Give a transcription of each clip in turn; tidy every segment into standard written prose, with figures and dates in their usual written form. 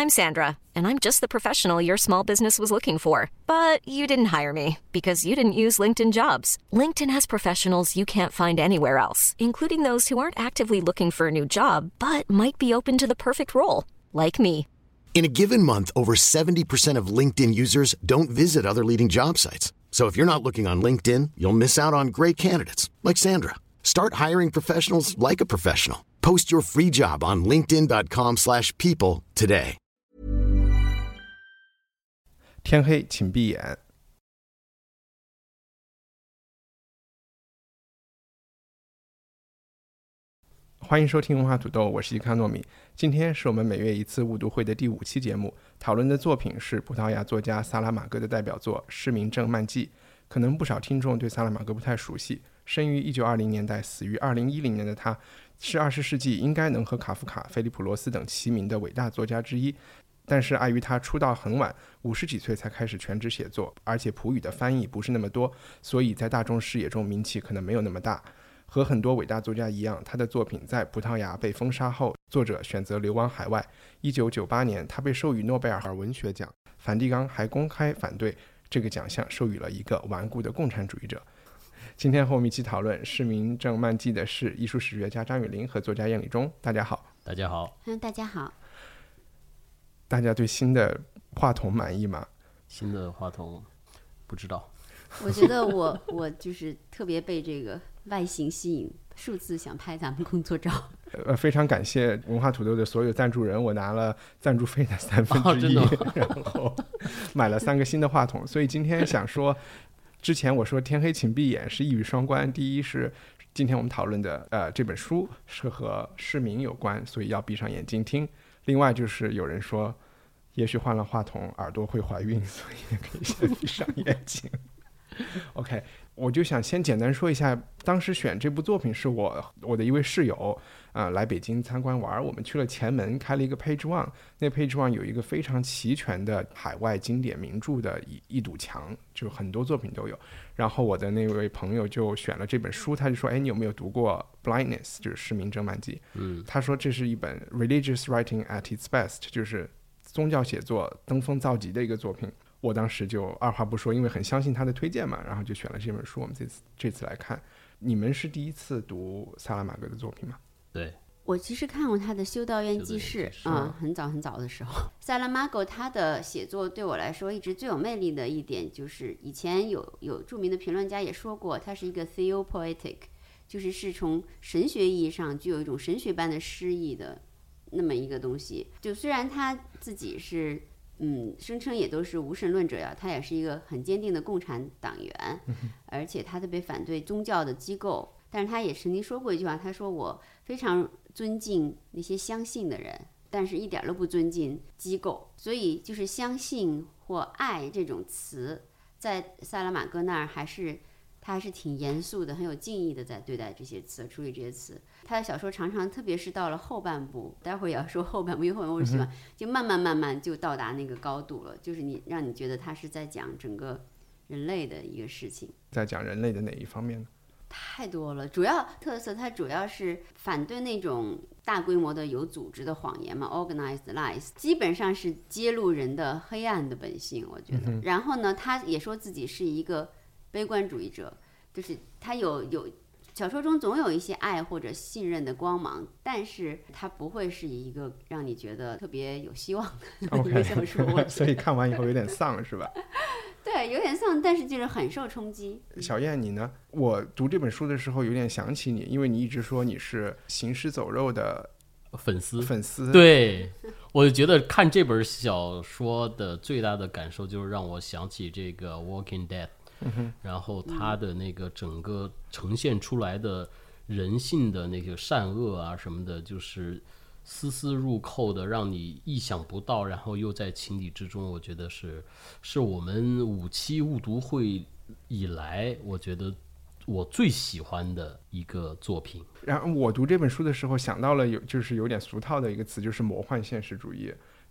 I'm Sandra, and I'm just the professional your small business was looking for. But you didn't hire me because you didn't use LinkedIn Jobs. LinkedIn has professionals you can't find anywhere else, including those who aren't actively looking for a new job, but might be open to the perfect role, like me. In a given month, over 70% of LinkedIn users don't visit other leading job sites. So if you're not looking on LinkedIn, you'll miss out on great candidates like Sandra. Start hiring professionals like a professional. Post your free job on linkedin.com/people today. 天黑请闭眼。欢迎收听文化土豆，我是伊康糯米。今天是我们每月一次误读会的第5期节目，讨论的作品是葡萄牙作家萨拉马戈的代表作《失明症漫记》。可能不少听众对萨拉马戈不太熟悉，生于1920年代，死于2010年的他，是20世纪应该能和卡夫卡、菲利普·罗斯等齐名的伟大作家之一。但是碍于他出道很晚，50几岁才开始全职写作，而且葡语的翻译不是那么多，所以在大众视野中名气可能没有那么大。和很多伟大作家一样，他的作品在葡萄牙被封杀后，作者选择流亡海外。1998年，他被授予诺贝尔文学奖，梵蒂冈还公开反对这个奖项授予了一个顽固的共产主义者。今天和我们一起讨论《失明症漫记》的是艺术史学家张雨林和作家燕礼忠。大家好。 大家好。 大家好。 大家对新的话筒满意吗？ 新的话筒不知道。 我觉得我就是特别被这个外形吸引，数次想拍咱们工作照。 非常感谢文化土豆的所有赞助人，我拿了赞助费的1/3，然后买了3个新的话筒。所以今天想说，之前我说天黑请闭眼是一语双关，第一是今天我们讨论的这本书是和失明有关，所以要闭上眼睛听。另外就是有人说也许换了话筒耳朵会怀孕，所以也可以先闭上眼睛。OK， 我就想先简单说一下，当时选这部作品是我的一位室友来北京参观玩，我们去了前门开了一个 Page One， 那 Page One 有一个非常齐全的海外经典名著的一堵墙，就很多作品都有。然后我的那位朋友就选了这本书，他就说你有没有读过 Blindness， 就是失明症漫记。他说这是一本 religious writing at its best， 就是宗教写作登峰造极的一个作品。我当时就二话不说，因为很相信他的推荐嘛，然后就选了这本书。我们这次来看。你们是第一次读萨拉马戈的作品吗？ 对， 我其实看过他的《修道院记事》很早很早的时候。萨拉马戈他的写作对我来说一直最有魅力的一点，就是以前有著名的评论家也说过，他是一个 theopoetic， 就是从神学意义上具有一种神学般的诗意的那么一个东西。就虽然他自己是声称也都是无神论者呀，他也是一个很坚定的共产党员，而且他特别反对宗教的机构。但是他也曾经说过一句话，他说我非常尊敬那些相信的人，但是一点都不尊敬机构。所以就是相信或爱这种词，在萨拉马戈那儿他还是挺严肃的，很有敬意的在对待这些词，处理这些词。他的小说常常，特别是到了后半部，待会儿也要说后半部，因为后半部我喜欢，就慢慢就到达那个高度了，就是让你觉得他是在讲整个人类的一个事情。 在讲人类的哪一方面呢？ 太多了，主要特色它主要是反对那种大规模的有组织的谎言嘛 ，organized lies， 基本上是揭露人的黑暗的本性，我觉得。然后呢，他也说自己是一个悲观主义者，就是他有小说中总有一些爱或者信任的光芒，但是它不会是一个让你觉得特别有希望的一个小说。 所以看完以后有点丧是吧？ 对，有点丧，但是就是很受冲击。 小燕你呢？我读这本书的时候有点想起你，因为你一直说你是行尸走肉的粉丝。 对，我觉得看这本小说的最大的感受就是让我想起这个 Walking Dead，然后他的那个整个呈现出来的人性的那个善恶啊什么的，就是丝丝入扣的，让你意想不到，然后又在情理之中。我觉得是我们5期误读会以来，我觉得我最喜欢的一个作品。 然后我读这本书的时候想到了就是有点俗套的一个词，就是魔幻现实主义。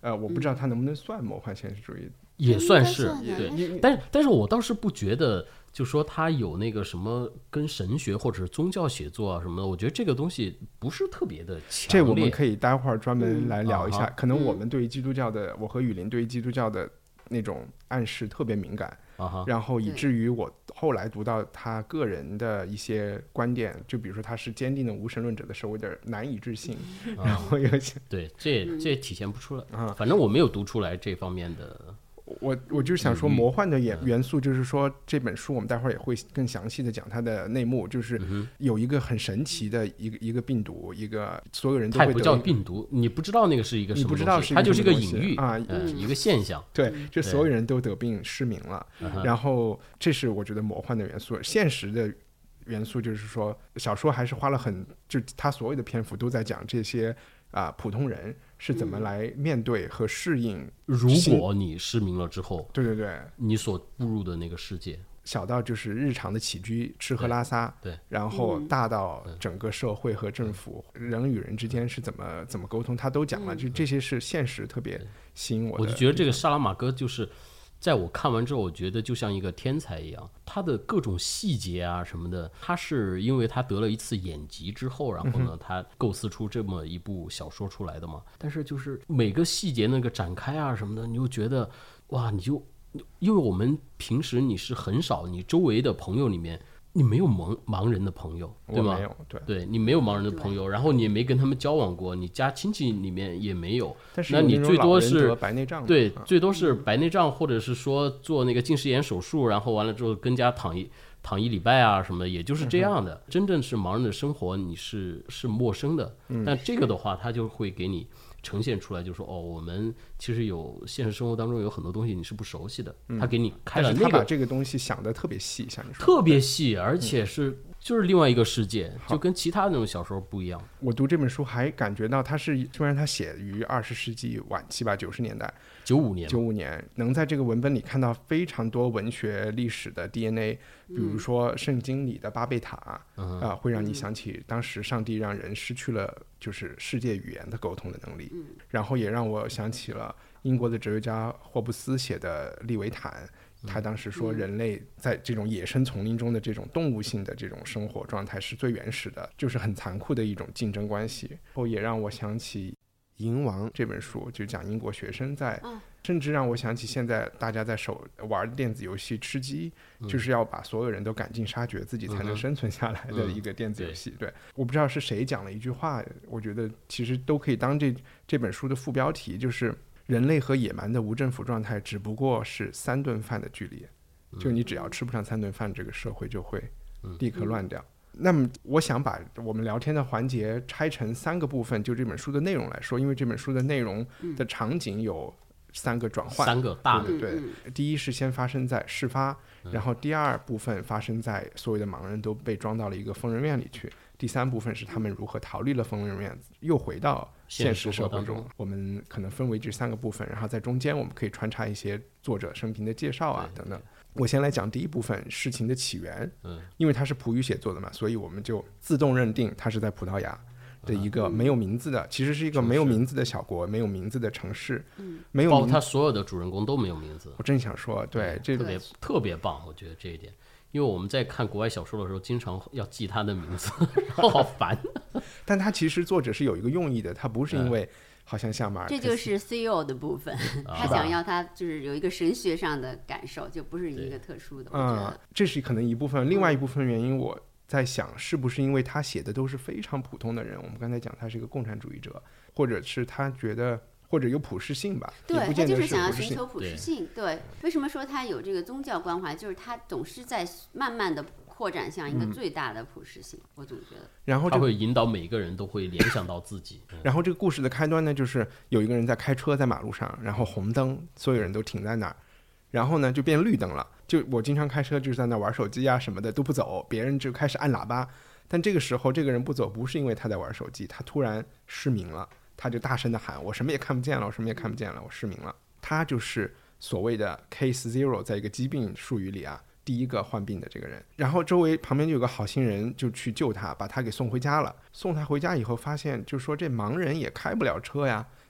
我不知道它能不能算魔幻现实主义， 也算是对， 但是我倒是不觉得，就说他有那个什么跟神学或者是宗教写作啊什么的，我觉得这个东西不是特别的强烈。 这我们可以待会儿专门来聊一下。可能我们对于基督教的，我和雨林对于基督教的那种暗示特别敏感，然后以至于我后来读到他个人的一些观点，就比如说他是坚定的无神论者的时候，我有点难以置信。然后有些对，这也体现不出来反正我没有读出来这方面的。 我就是想说魔幻的元素，就是说这本书我们待会儿也会更详细的讲它的内幕，就是有一个很神奇的一个病毒，一个所有人都会得， 它也不叫病毒，你不知道那个是一个什么东西， 你不知道是它就是一个隐喻啊， 一个现象。 对，就所有人都得病失明了，然后这是我觉得魔幻的元素。现实的元素就是说，小说还是花了就他所有的篇幅都在讲这些普通人是怎么来面对和适应。 如果你失明了之后， 对， 你所步入的那个世界， 小到就是日常的起居吃喝拉撒， 对， 然后大到整个社会和政府人与人之间是怎么沟通，他都讲了。就这些是现实特别吸引我的。 我就觉得这个萨拉马戈就是在我看完之后，我觉得就像一个天才一样，他的各种细节啊什么的，他是因为他得了一次眼疾之后，然后呢，他构思出这么一部小说出来的嘛。但是就是每个细节那个展开啊什么的，你就觉得哇，因为我们平时你是很少，你周围的朋友里面你没有盲人的朋友，对吗？ 我没有， 对，你没有盲人的朋友，然后你也没跟他们交往过，你家亲戚里面也没有。 但是那你最多是白内障， 对，最多是白内障，或者是说做那个近视眼手术，然后完了之后跟家躺一礼拜啊什么的，也就是这样的。真正是盲人的生活，你是陌生的。但这个的话，他就会给你呈现出来，就说我们其实现实生活当中有很多东西你是不熟悉的，他给你开了他把这个东西想得特别细，像你说特别细，而且就是另外一个世界，就跟其他那种小说不一样。 我读这本书还感觉到虽然他写于20世纪晚期吧，90年代，95年，能在这个文本里看到非常多文学历史的 DNA，比如说圣经里的巴贝塔会让你想起当时上帝让人失去了就是世界语言的沟通的能力，然后也让我想起了英国的哲学家霍布斯写的利维坦，他当时说人类在这种野生丛林中的这种动物性的这种生活状态是最原始的，就是很残酷的一种竞争关系。然后也让我想起《蝇王》这本书，就讲英国学生甚至让我想起现在大家在玩电子游戏吃鸡，就是要把所有人都赶尽杀绝，自己才能生存下来的一个电子游戏。对，我不知道是谁讲了一句话，我觉得其实都可以当这本书的副标题，就是人类和野蛮的无政府状态只不过是3顿饭的距离，就你只要吃不上3顿饭，这个社会就会立刻乱掉。那么我想把我们聊天的环节拆成3个部分，就这本书的内容来说，因为这本书的内容的场景有3个转换，3 个大的， 对，第一是先发生在事发，然后第2部分发生在所有的盲人都被装到了一个疯人院里去，第3部分是他们如何逃离了疯人院，又回到现实社会中。我们可能分为这3个部分，然后在中间我们可以穿插一些作者生平的介绍啊等等。我先来讲第一部分事情的起源，因为它是葡语写作的嘛，所以我们就自动认定它是在葡萄牙的一个没有名字的，其实是一个没有名字的小国，没有名字的城市，没有包括他所有的主人公都没有名字。 我真想说，对，这特别棒，我觉得这一点，因为我们在看国外小说的时候，经常要记他的名字，然后好烦。 但他其实作者是有一个用意的，他不是因为好像像马尔克斯， 这就是 CEO 的部分，他想要他就是有一个神学上的感受，就不是一个特殊的。我觉得这是可能一部分，另外一部分原因我在想，是不是因为他写的都是非常普通的人？我们刚才讲他是一个共产主义者，或者是他觉得或者有普适性吧？ 对， 他就是想要寻求普适性。对，为什么说他有这个宗教关怀？就是他总是在慢慢的扩展向一个最大的普适性，我总觉得。 然后他会引导每一个人都会联想到自己。 然后这个故事的开端呢，就是有一个人在开车在马路上，然后红灯，所有人都停在那儿，然后呢就变绿灯了。就我经常开车就是在那玩手机啊什么的都不走，别人就开始按喇叭。但这个时候这个人不走，不是因为他在玩手机，他突然失明了，他就大声的喊：“我什么也看不见了，我什么也看不见了，我失明了。”他就是所谓的 Case Zero， 在一个疾病术语里第一个患病的这个人。然后周围旁边就有个好心人就去救他，把他给送回家了。送他回家以后发现，就说这盲人也开不了车呀，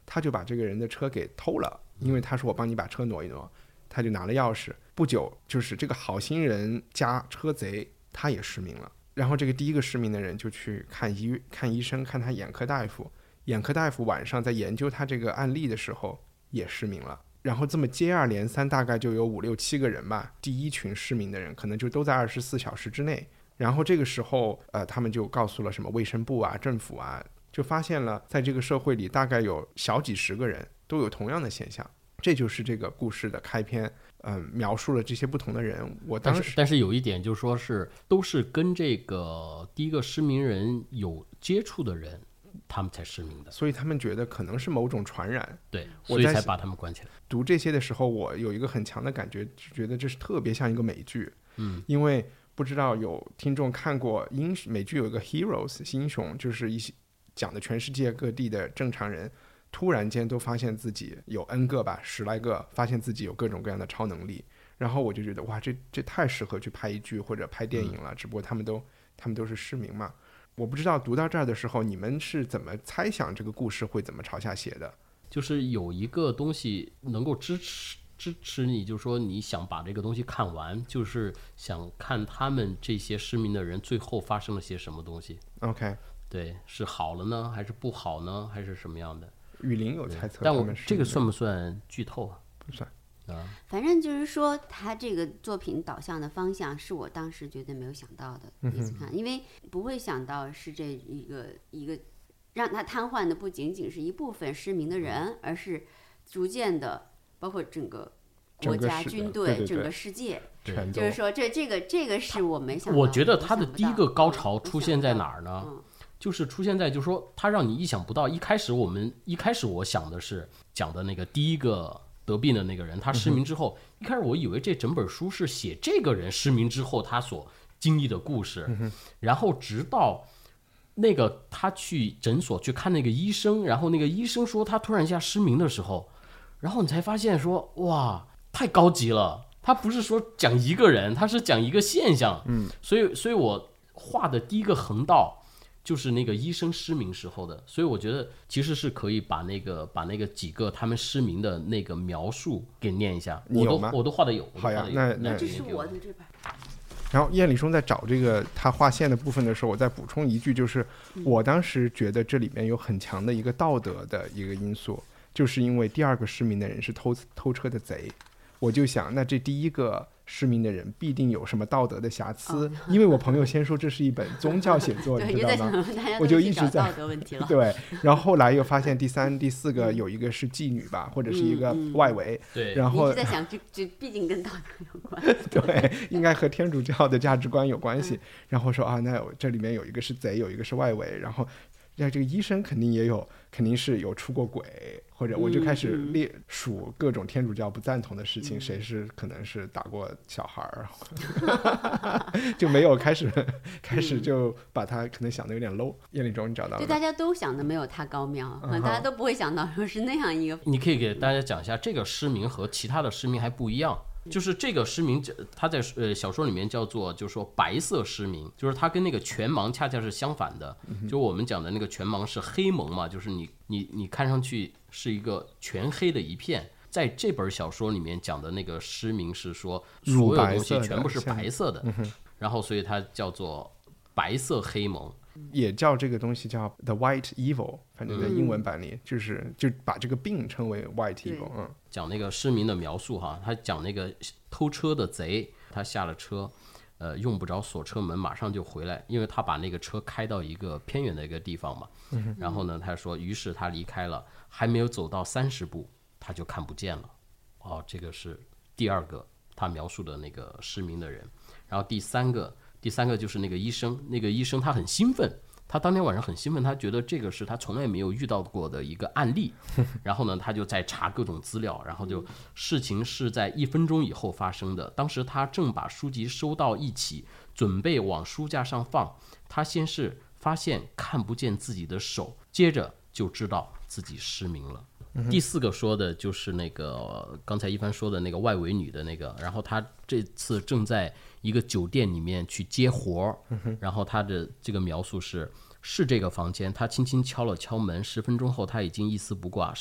他就把这个人的车给偷了，因为他说我帮你把车挪一挪，他就拿了钥匙。不久，就是这个好心人加车贼，他也失明了。然后这个第一个失明的人就去看医生，看他眼科大夫。眼科大夫晚上在研究他这个案例的时候也失明了。然后这么接二连三，大概就有5、6、7个人吧，第一群失明的人可能就都在24小时之内。然后这个时候他们就告诉了什么卫生部啊、政府啊，就发现了在这个社会里大概有小几十个人都有同样的现象。这就是这个故事的开篇，描述了这些不同的人。我当时但是有一点就是说都是跟这个第一个失明人有接触的人，他们才失明的， 所以他们觉得可能是某种传染， 对，所以才把他们关起来。 读这些的时候，我有一个很强的感觉，觉得这是特别像一个美剧，因为不知道有听众看过美剧有一个 Heroes 英雄，就是讲的全世界各地的正常人突然间都发现自己有 N 个吧，10来个，发现自己有各种各样的超能力，然后我就觉得哇，这太适合去拍一剧或者拍电影了，只不过他们都是失明嘛。我不知道读到这儿的时候，你们是怎么猜想这个故事会怎么朝下写的？ 就是有一个东西能够支持你，就是说你想把这个东西看完，就是想看他们这些失明的人最后发生了些什么东西。 OK， 对，是好了呢还是不好呢，还是什么样的？ 雨林有猜测， 但我这个算不算剧透啊？ 不算啊。 反正就是说他这个作品导向的方向是我当时绝对没有想到的，第一次看，因为不会想到是这一个让他瘫痪的不仅仅是一部分失明的人，而是逐渐的包括整个国家军队， 对， 整个世界， 全就是说这个是我没想到。 我觉得他的第一个高潮出现在哪儿呢？就是出现在就是说他让你意想不到。一开始我想的是讲的那个第一个得病的那个人，他失明之后，一开始我以为这整本书是写这个人失明之后他所经历的故事，然后直到那个他去诊所去看那个医生，然后那个医生说他突然一下失明的时候，然后你才发现说哇，太高级了，他不是说讲一个人，他是讲一个现象。所以我画的第一个横道就是那个医生失明时候的，所以我觉得其实是可以把那个几个他们失明的那个描述给念一下。我都画的有。 好呀， 那这是我的这本。 然后燕礼松在找这个他画线的部分的时候，我再补充一句，就是我当时觉得这里面有很强的一个道德的一个因素，就是因为第二个失明的人是偷车的贼，我就想那这第一个失明的人必定有什么道德的瑕疵，因为我朋友先说这是一本宗教写作，你知道吗？我就一直在道德问题了。 对，然后后来又发现第3、第4个有一个是妓女吧，或者是一个外围， 对， 然后一直在想这毕竟跟道德有关， 对，应该和天主教的价值观有关系。然后说啊，那这里面有一个是贼，有一个是外围，然后这个医生肯定是有出过轨，或者我就开始列数各种天主教不赞同的事情，谁是可能是打过小孩儿，就没有开始就把他可能想的有点 low。燕礼中你找到了？ 就大家都想的没有他高妙，大家都不会想到说是那样一个。 你可以给大家讲一下，这个失明和其他的失明还不一样。就是这个失明，他在小说里面叫做，就是说白色失明，就是他跟那个全盲恰恰是相反的。就我们讲的那个全盲是黑蒙嘛，就是你看上去是一个全黑的一片。在这本小说里面讲的那个失明是说所有东西全部是白色的，然后所以它叫做白色黑蒙。 也叫这个东西叫 The White Evil， 反正在英文版里就把这个病称为 White Evil。 讲那个失明的描述哈，他讲那个偷车的贼，他下了车，用不着锁车门，马上就回来，因为他把那个车开到一个偏远的一个地方嘛。然后呢，他说，于是他离开了，还没有走到30步，他就看不见了。这个是第二个他描述的那个失明的人。然后第三个就是那个医生，他很兴奋，他当天晚上很兴奋，他觉得这个是他从来没有遇到过的一个案例。然后呢，他就在查各种资料，然后就事情是在1分钟以后发生的。当时他正把书籍收到一起，准备往书架上放，他先是发现看不见自己的手，接着就知道自己失明了。第4个说的就是那个刚才一帆说的那个外围女的那个，然后她这次正在一个酒店里面去接活，然后她的这个描述是是这个房间。他轻轻敲了敲门，10分钟后他已经一丝不挂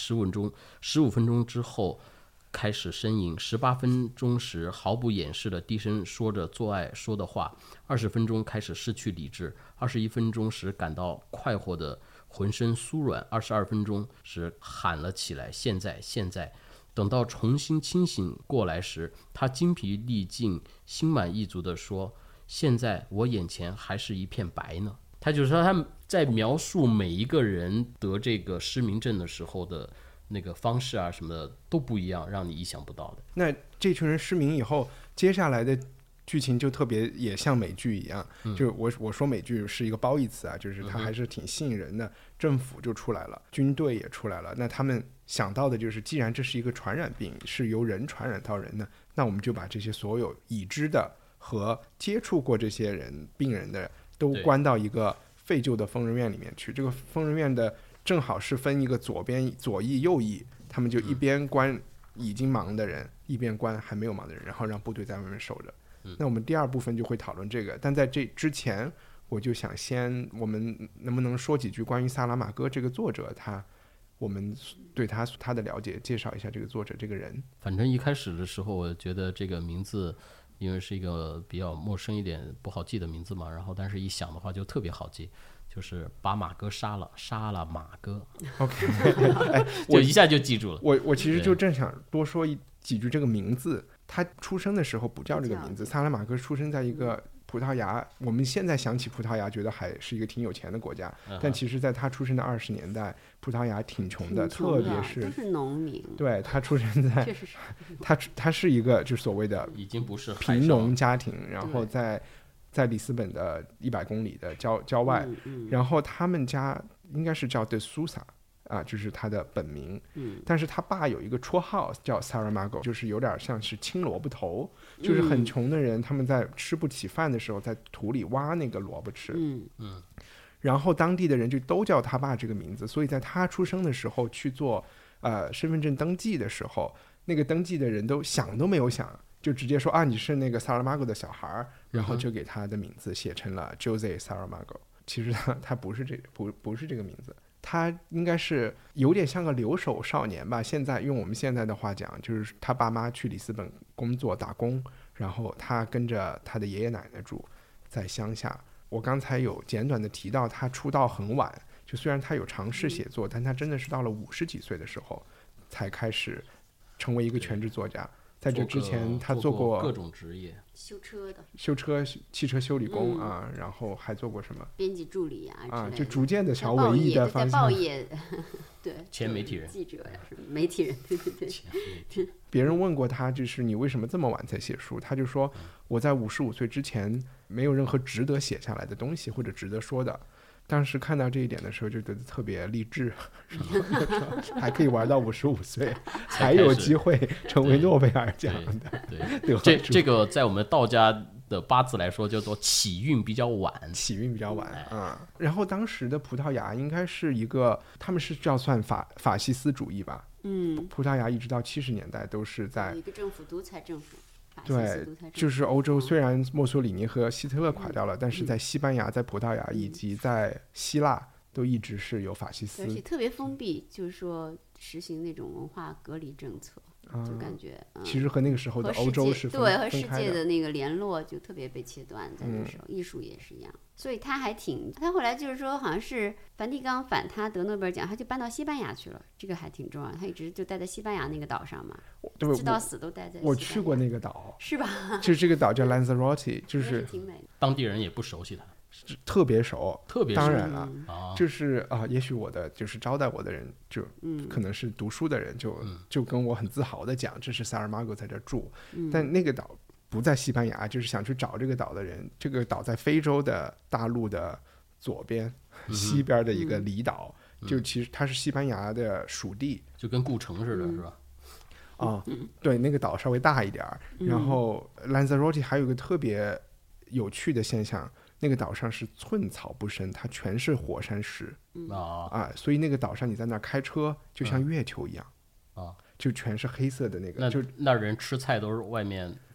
，15分钟之后开始呻吟，18分钟时毫不掩饰的低声说着做爱说的话，20分钟开始失去理智，21分钟时感到快活的浑身酥软，22分钟时喊了起来，现在。等到重新清醒过来时，他精疲力尽心满意足地说，现在我眼前还是一片白呢。他就是说他在描述每一个人得这个失明症的时候的那个方式啊什么的都不一样，让你意想不到的。 那这群人失明以后，接下来的剧情就特别也像美剧一样，就我说美剧是一个褒义词啊，就是它还是挺吸引人的。政府就出来了，军队也出来了，那他们想到的就是，既然这是一个传染病，是由人传染到人的，那我们就把这些所有已知的和接触过这些病人的都关到一个废旧的疯人院里面去。这个疯人院的正好是分一个左翼右翼，他们就一边关已经忙的人，一边关还没有忙的人，然后让部队在外面守着。那我们第二部分就会讨论这个，但在这之前我就想我们能不能说几句关于萨拉马戈这个作者，我们对他的了解，介绍一下这个作者这个人。 反正一开始的时候我觉得这个名字因为是一个比较陌生一点不好记的名字嘛，然后但是一想的话就特别好记，就是把马哥杀了马哥。 OK 就一下就记住了。 我其实就正想多说几句这个名字。他出生的时候不叫这个名字，萨拉马戈出生在一个葡萄牙，我们现在想起葡萄牙觉得还是一个挺有钱的国家，但其实在他出生的20年代，葡萄牙挺穷的，特别是都是农民。 对，他出生在确实是他是一个就是所谓的已经不是贫农家庭，然后在里斯本的100公里的郊外，然后他们家应该是叫德苏萨啊，就是他的本名。但是他爸有一个绰号叫 Saramago， 就是有点像是青萝卜头，就是很穷的人，他们在吃不起饭的时候，在土里挖那个萝卜吃。然后当地的人就都叫他爸这个名字，所以在他出生的时候去做身份证登记的时候，那个登记的人都想都没有想，就直接说啊，你是那个 Saramago 的小孩，然后就给他的名字写成了 Jose Saramago。其实他不是这个名字。他应该是有点像个留守少年吧，现在用我们现在的话讲，就是他爸妈去里斯本工作打工，然后他跟着他的爷爷奶奶住在乡下。我刚才有简短的提到他出道很晚，就虽然他有尝试写作，但他真的是到了50几岁的时候才开始成为一个全职作家。在这之前他做过各种职业， 修车的汽车修理工啊，然后还做过什么编辑助理啊， 就逐渐的朝文艺的方向。 在报业对， 前媒体人、 记者呀，什么媒体人，对。 别人问过他，就是你为什么这么晚才写书？他就说，我在55岁之前没有任何值得写下来的东西或者值得说的。当时看到这一点的时候就觉得特别励志，还可以玩到55岁，还有机会成为诺贝尔奖的。 对，这个在我们道家的八字来说叫做起运比较晚。 然后当时的葡萄牙应该是一个，他们是叫算法西斯主义吧。葡萄牙一直到70年代都是在一个政府独裁政府。 对，就是欧洲虽然墨索里尼和希特勒垮掉了，但是在西班牙、在葡萄牙以及在希腊都一直是有法西斯， 而且特别封闭，就是说实行那种文化隔离政策，就感觉其实和那个时候的欧洲是对和世界的那个联络就特别被切断，在那时候艺术也是一样。所以他后来就是说好像是梵蒂冈反他得诺贝尔奖，他就搬到西班牙去了，这个还挺重要。他一直就待在西班牙那个岛上嘛，直到死都待在西班牙。 我去过那个岛， 是吧？ 就是这个岛叫 Lanzarote， 就是挺美的， 当地人也不熟悉他， 特别熟。当然了，就是也许我的就是招待我的人就可能是读书的人，就跟我很自豪的讲，这是萨尔马戈在这住，但那个岛不在西班牙，就是想去找这个岛的人，这个岛在非洲的大陆的左边、西边的一个离岛，就其实它是西班牙的属地， 就跟顾城似的，是吧？ 对，那个岛稍微大一点。然后 Lanzarote 还有一个特别有趣的现象，那个岛上是寸草不生，它全是火山石所以那个岛上你在那开车就像月球一样就全是黑色的那个。 那人吃菜都是外面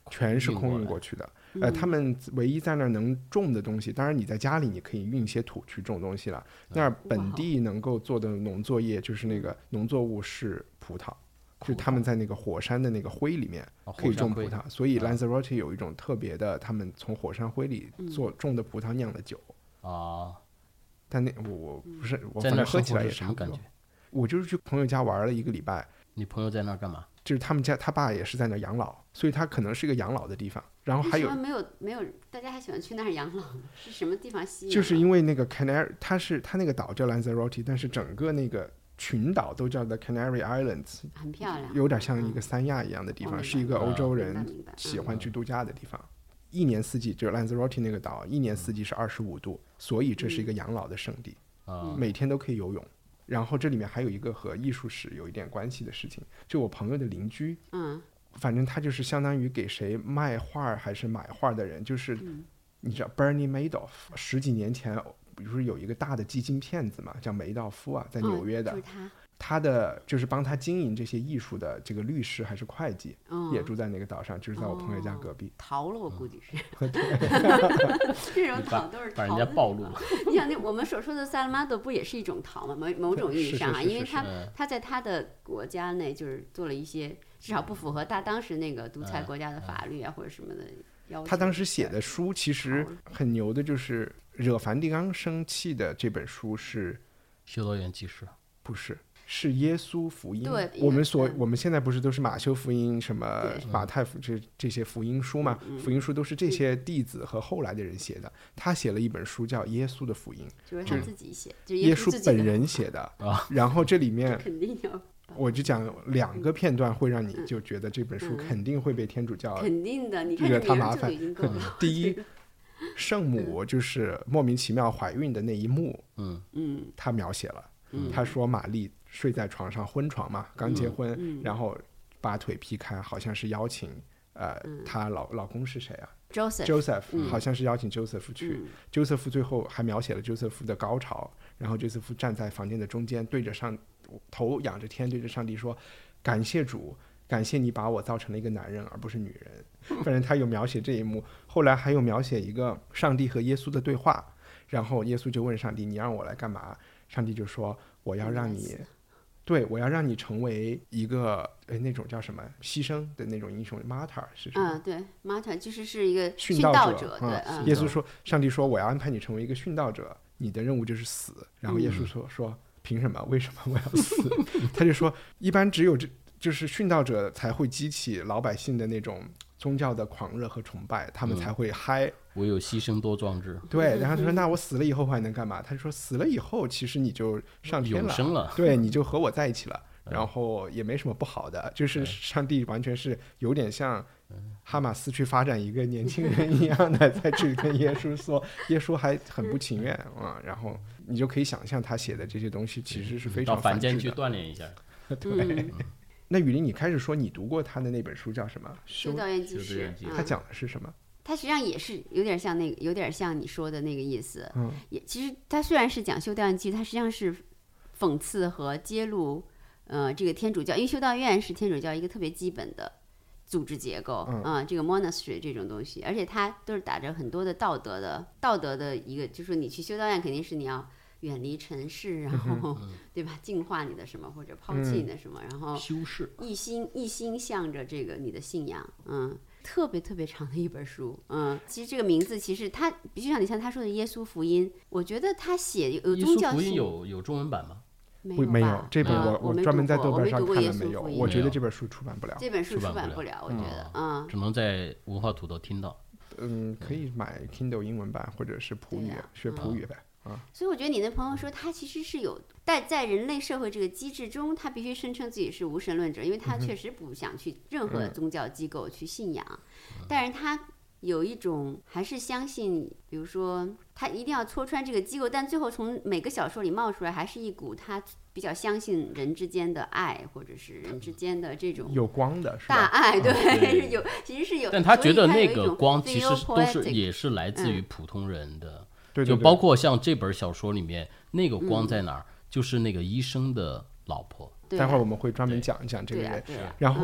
全是空运过去的。他们唯一在那儿能种的东西，当然你在家里你可以运些土去种东西了。那儿本地能够做的农作业就是那个农作物是葡萄，就他们在那个火山的那个灰里面可以种葡萄，所以 Lanzarote 有一种特别的，他们从火山灰里种的葡萄酿的酒啊。但那我不是，我反正喝起来也差不多。我就是去朋友家玩了1个礼拜。 你朋友在那儿干嘛？ 就是他们家他爸也是在那儿养老，所以他可能是一个养老的地方。然后还有没有，大家还喜欢去那儿养老，是什么地方吸引？ 就是因为那个 Canary， 他那个岛叫 Lanzarote， 但是整个那个群岛都叫 The Canary Islands， 很漂亮， 有点像一个三亚一样的地方，是一个欧洲人喜欢去度假的地方。一年四季，就是 Lanzarote 那个岛，一年四季是25度，所以这是一个养老的圣地，每天都可以游泳。然后这里面还有一个和艺术史有一点关系的事情，就我朋友的邻居，反正他就是相当于给谁卖画还是买画的人，就是你知道 Bernie Madoff 10几年前比如说有一个大的基金骗子嘛，叫梅道夫啊，在纽约的， 就是他的就是帮他经营这些艺术的这个律师还是会计，也住在那个岛上，就是在我朋友家隔壁。 逃了，我估计是。这种逃都是逃， 把人家暴露了。 你想，我们所说的萨拉马多不也是一种逃吗？某种意义上啊，因为他在他的国家内就是做了一些至少不符合他当时那个独裁国家的法律啊或者什么的要求。 他当时写的书其实很牛的，就是惹梵蒂冈生气的这本书是《 修道院记事》， 不是。是耶稣福音。 对， 我们现在不是都是马修福音、什么马太福这些福音书嘛？福音书都是这些弟子和后来的人写的。他写了一本书叫《耶稣的福音》， 就是他自己写，就是耶稣本人写的。然后这里面肯定有。 我就讲2个片段，会让你就觉得这本书肯定会被天主教肯定的，你看惹他麻烦。第一，圣母就是莫名其妙怀孕的那一幕，他描写了。他说玛丽睡在床上，婚床嘛，刚结婚，然后把腿劈开，好像是邀请她老公是谁啊 ？Joseph， 好像是邀请 Joseph 去。Joseph 最后还描写了 Joseph 的高潮，然后 Joseph 站在房间的中间，对着头仰着天，对着上帝说：“感谢主，感谢你把我造成了一个男人，而不是女人。”反正他有描写这一幕，后来还有描写一个上帝和耶稣的对话，然后耶稣就问上帝：“你让我来干嘛？”上帝就说：“我要让你成为一个那种叫什么牺牲的那种英雄 ，martyr 是什么？ 对 ，martyr 就是一个殉道者。 对，耶稣说，上帝说我要安排你成为一个殉道者，你的任务就是死。然后耶稣说凭什么？为什么我要死？他就说，一般只有就是殉道者才会激起老百姓的那种宗教的狂热和崇拜，他们才会嗨。 唯有牺牲多壮志。 对，然后他说：“那我死了以后还能干嘛？”他就说：“死了以后，其实你就上天永生了， 对，你就和我在一起了，然后也没什么不好的。就是上帝完全是有点像哈马斯去发展一个年轻人一样的，在这里跟耶稣说，耶稣还很不情愿啊。然后你就可以想象他写的这些东西其实是非常到凡间去锻炼一下。 对。那雨林，你开始说你读过他的那本书叫什么？ 修道院记事。 他讲的是什么？ 它实际上也是有点像有点像你说的那个意思。也其实它虽然是讲修道院记，它实际上是讽刺和揭露，这个天主教，因为修道院是天主教一个特别基本的组织结构，这个 monastery 这种东西，而且它都是打着很多的道德的一个，就是说你去修道院肯定是你要远离尘世，然后对吧，净化你的什么或者抛弃你的什么，然后修饰， 一心向着这个你的信仰，特别特别长的一本书，其实这个名字其实它就像他说的耶稣福音，我觉得他写有宗教性。 耶稣福音有中文版吗？ 没有，这本我专门在豆瓣上看了没有，我觉得这本书出版不了。 这本书出版不了，我觉得， 只能在文化土豆听到。 可以买 Kindle 英文版或者是普语，学普语呗。 所以我觉得你的朋友说他其实是有在人类社会这个机制中，他必须声称自己是无神论者，因为他确实不想去任何宗教机构去信仰，但是他有一种还是相信，比如说他一定要戳穿这个机构，但最后从每个小说里冒出来还是一股他比较相信人之间的爱，或者是人之间的这种有光的是吧？ 大爱，对，有其实是有， 但他觉得那个光其实也是来自于普通人的。就包括像这本小说里面那个光在哪儿，就是那个医生的老婆。 待会儿我们会专门讲一讲这个人。然后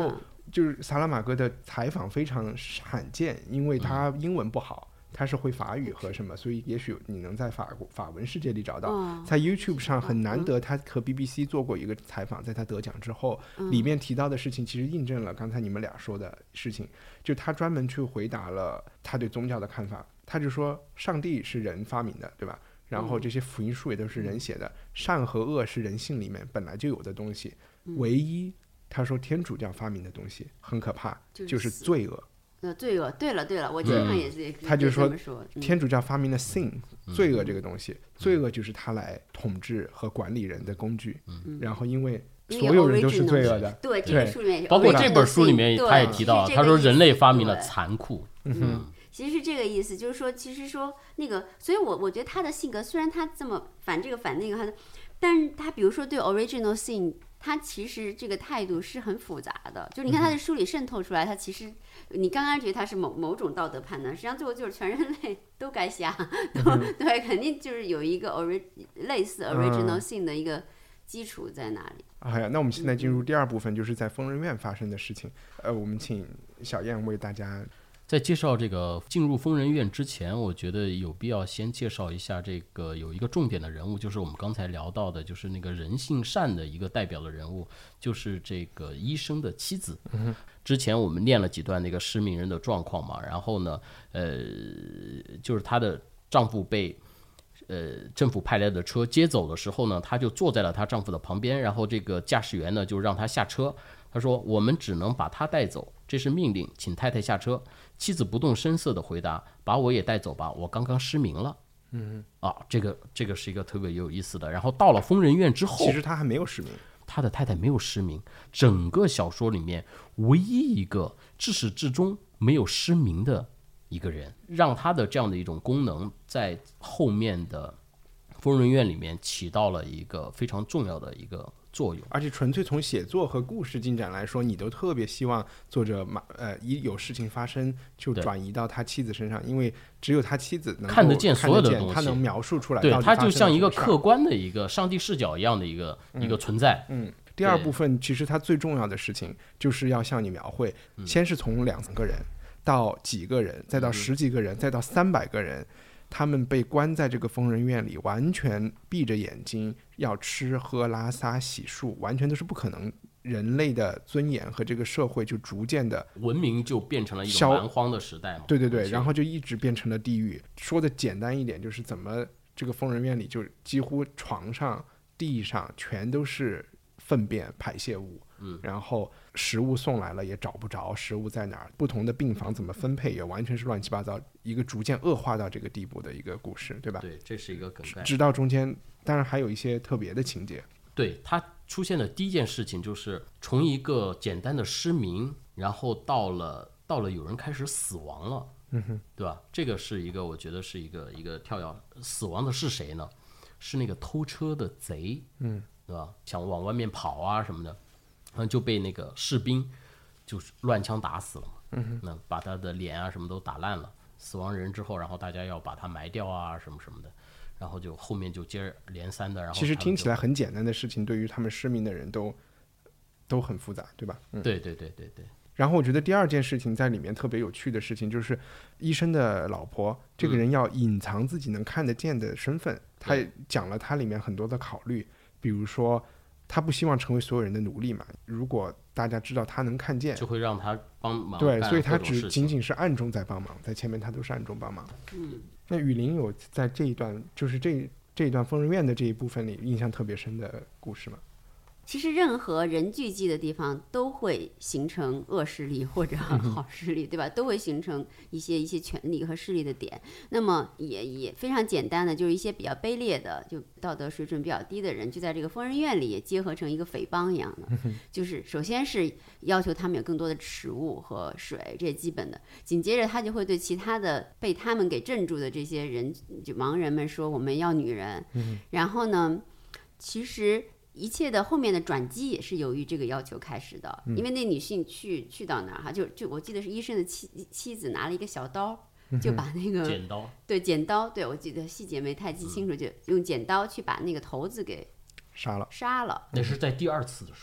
就是萨拉玛戈的采访非常罕见，因为他英文不好，他是会法语和什么，所以也许你能在法文世界里找到。在 YouTube 上很难得，他和 BBC 做过一个采访，在他得奖之后，里面提到的事情其实印证了刚才你们俩说的事情，就他专门去回答了他对宗教的看法。他就说上帝是人发明的，对吧？然后这些福音书也都是人写的，善和恶是人性里面本来就有的东西，唯一他说天主教发明的东西很可怕，就是罪恶。 罪恶，对了，我经常也是， 他就说天主教发明了 sin 罪恶这个东西，罪恶就是他来统治和管理人的工具，然后因为所有人都是罪恶的， 对，这个书里面包括这本书里面他也提到，他说人类发明了残酷。 其实是这个意思，就是说，其实说那个，所以我觉得他的性格虽然他这么反这个反那个，但是他比如说对 original sin， 他其实这个态度是很复杂的。就你看他的书里渗透出来，他其实你刚刚觉得他是某种道德判断，实际上最后就是全人类都该瞎，对，肯定就是有一个类似 original sin 的一个基础在那里。 那我们现在进入第二部分，就是在疯人院发生的事情。我们请小燕为大家。 在介绍这个进入疯人院之前，我觉得有必要先介绍一下这个有一个重点的人物，就是我们刚才聊到的，就是那个人性善的一个代表的人物，就是这个医生的妻子。之前我们念了几段那个失明人的状况嘛，然后呢，就是她的丈夫被政府派来的车接走的时候呢，她就坐在了她丈夫的旁边，然后这个驾驶员呢就让她下车，他说我们只能把她带走，这是命令，请太太下车。妻子不动声色地回答，把我也带走吧，我刚刚失明了。这个是一个特别有意思的。然后到了疯人院之后， 其实他还没有失明， 他的太太没有失明，整个小说里面唯一一个至始至终没有失明的一个人，让他的这样的一种功能在后面的疯人院里面起到了一个非常重要的一个作用。 而且纯粹从写作和故事进展来说，你都特别希望作者一有事情发生就转移到他妻子身上，因为只有他妻子能看得见所有的东西， 他能描述出来， 对，他就像一个客观的一个上帝视角一样的一个存在。 第二部分其实他最重要的事情就是要向你描绘，先是从2-3个人到几个人，再到10几个人，再到300个人，他们被关在这个疯人院里，完全闭着眼睛，要吃喝拉撒洗漱，完全都是不可能。人类的尊严和这个社会就逐渐的文明就变成了一种蛮荒的时代嘛。 对，然后就一直变成了地狱。说的简单一点，就是怎么这个疯人院里就几乎床上、地上全都是粪便排泄物。然后食物送来了也找不着食物在哪儿，不同的病房怎么分配也完全是乱七八糟，一个逐渐恶化到这个地步的一个故事，对吧？ 对，这是一个梗概。 直到中间当然还有一些特别的情节。 对，它出现的第一件事情就是从一个简单的失明，然后到了有人开始死亡了，对吧？这个是一个我觉得是一个跳跃。死亡的是谁呢？是那个偷车的贼，对吧？想往外面跑啊什么的。就被那个士兵就是乱枪打死了嘛，那把他的脸啊什么都打烂了。死亡人之后，然后大家要把他埋掉啊什么什么的，然后就后面就接二连三的。然后其实听起来很简单的事情，对于他们失明的人都很复杂，对吧？ 对。 然后我觉得第二件事情在里面特别有趣的事情，就是医生的老婆这个人要隐藏自己能看得见的身份。他讲了他里面很多的考虑，比如说他不希望成为所有人的奴隶嘛，如果大家知道他能看见， 就会让他帮忙。 对，所以他仅仅是暗中在帮忙，在前面他都是暗中帮忙。那雨林有在这一段，就是这一段疯人院的这一部分里印象特别深的故事吗？ 其实任何人聚集的地方都会形成恶势力或者好势力，对吧？都会形成一些权力和势力的点。那么也非常简单的，就是一些比较卑劣的，就道德水准比较低的人，就在这个疯人院里也结合成一个匪帮一样的。就是首先是要求他们有更多的食物和水，这是基本的。紧接着他就会对其他的被他们给镇住的这些人，就盲人们说我们要女人。然后呢，其实一切的后面的转机也是由于这个要求开始的，因为那女性去到哪儿哈，就我记得是医生的妻子拿了一个小刀，就把那个剪刀，对，我记得细节没太记清楚，就用剪刀去把那个头子给杀了。 那是在第二次的时候。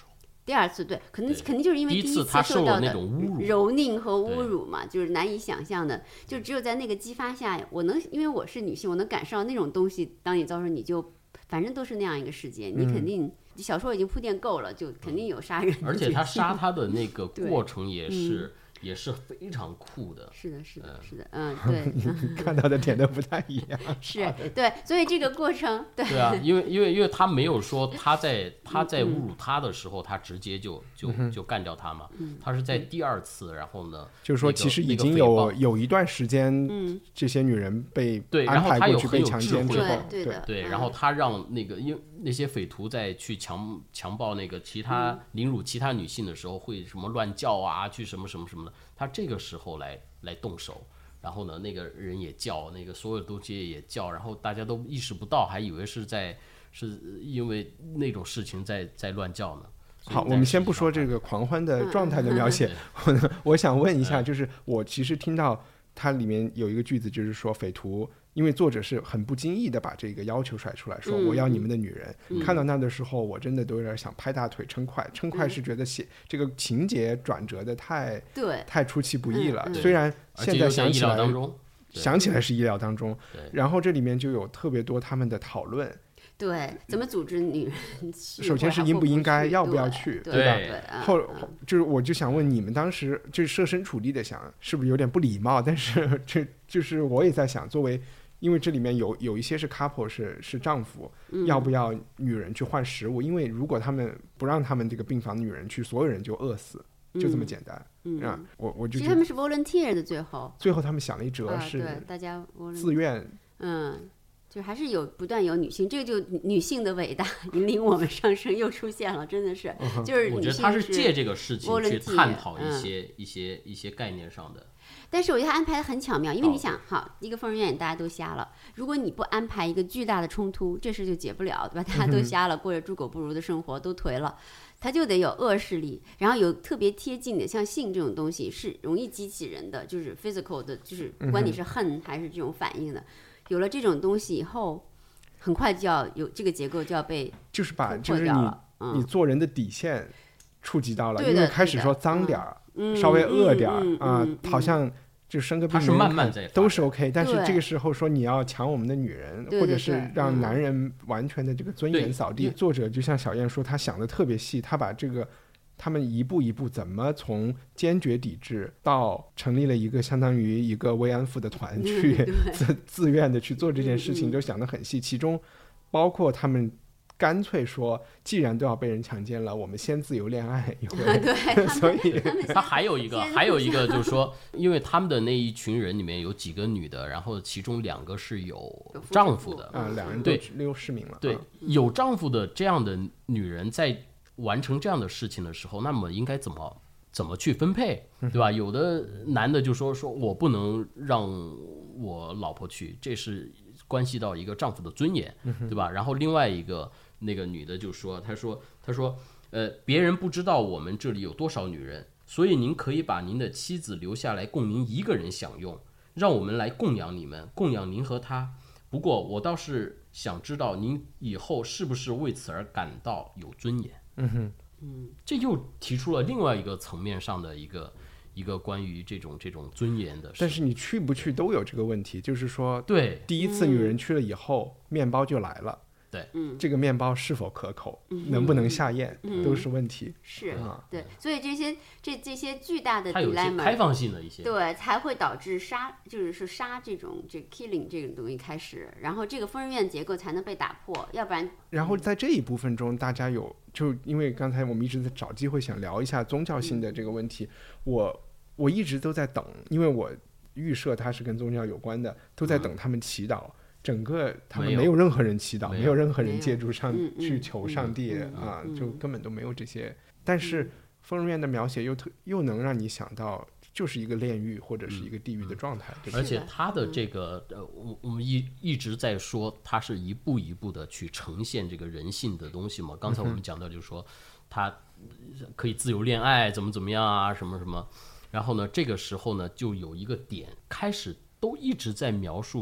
第二次对，肯定就是因为第一次受到的蹂躏和侮辱嘛，就是难以想象的，就只有在那个激发下，因为我是女性，我能感受到那种东西，当你遭受，你就反正都是那样一个事件，你肯定小说已经铺垫够了，就肯定有杀人， 而且他杀他的那个过程也是非常酷的。 是的，对， 看到的点都不太一样。 是，对，所以这个过程，对啊，因为他没有说他在侮辱他的时候，他直接就干掉他嘛。他是在第二次，然后呢， 就是说其实已经有一段时间，这些女人被安排过去被强奸之后， 对，然后他让那个因为那些匪徒在去强暴那个凌辱其他女性的时候，会什么乱叫啊，去什么什么什么的。他这个时候来动手，然后呢，那个人也叫，那个所有东西也叫，然后大家都意识不到，还以为是因为那种事情在乱叫呢。 好，我们先不说这个狂欢的状态的描写，我想问一下，就是我其实听到它里面有一个句子，就是说匪徒。因为作者是很不经意的把这个要求甩出来，说我要你们的女人。看到那的时候，我真的都有点想拍大腿称快是觉得这个情节转折的太出其不意了。虽然现在想起来是意料当中，然后这里面就有特别多他们的讨论。 对，怎么组织女人去？ 首先是应不应该，要不要去， 对吧？我就想问你们当时就是设身处地的想，是不是有点不礼貌？但是这就是我也在想，作为因为这里面有一些是 couple 是丈夫，要不要女人去换食物？因为如果他们不让他们这个病房的女人去，所有人就饿死，就这么简单。我就其实他们是 volunteer 的，最后他们想了一折是大家自愿， 就还是不断有女性，这个就女性的伟大引领我们上升又出现了，真的是，就是我觉得他是借这个事情去探讨一些概念上的。 但是我觉得他安排的很巧妙，因为你想，好，一个疯人院大家都瞎了，如果你不安排一个巨大的冲突，这事就解不了，对吧？大家都瞎了，过着猪狗不如的生活，都颓了，他就得有恶势力，然后有特别贴近的，像性这种东西是容易激起人的，就是 physical 的，就是不管你是恨还是这种反应的，有了这种东西以后，很快就要有这个结构就要被就是你做人的底线触及到了，因为开始说脏点儿。稍微饿点好像就生个病是慢慢在都是 OK， 但是这个时候说你要抢我们的女人，或者是让男人完全的这个尊严扫地。作者就像小燕说，他想的特别细，他把这个他们一步一步怎么从坚决抵制到成立了一个相当于一个慰安妇的团去自愿的去做这件事情，都想得很细，其中包括他们干脆说，既然都要被人强奸了，我们先自由恋爱一回。 对， 所以他还有一个就是说，因为他们的那一群人里面有几个女的，然后其中2个是有丈夫的 2人都溜失明了。 对，有丈夫的这样的女人在完成这样的事情的时候，那么应该怎么去分配，对吧？有的男的就说我不能让我老婆去，这是关系到一个丈夫的尊严，对吧？然后另外一个那个女的就说，她说别人不知道我们这里有多少女人，所以您可以把您的妻子留下来供您一个人享用，让我们来供养你们，供养您和她。不过我倒是想知道您以后是不是为此而感到有尊严。这又提出了另外一个层面上的一个关于这种尊严的事。 但是你去不去都有这个问题，就是说， 对， 第一次女人去了以后，面包就来了。 对， 这个面包是否可口，能不能下咽，都是问题。 是，对，所以这些巨大的 dilemma， 它有一些开放性的一些， 对，才会导致就是说杀这 killing 这种东西开始，然后这个疯人院结构才能被打破，要不然。 然后在这一部分中，大家就因为刚才我们一直在找机会想聊一下宗教性的这个问题，我一直都在等，因为我预设它是跟宗教有关的，都在等他们祈祷。整个他们没有任何人祈祷，没有任何人借助去求上帝就根本都没有这些。但是疯人院的描写又能让你想到，就是一个炼狱或者是一个地狱的状态。 而且他的这个我们一直在说，他是一步一步的去呈现这个人性的东西嘛。刚才我们讲到就是说，他可以自由恋爱，怎么样啊，什么什么。然后呢，这个时候呢，就有一个点开始都一直在描述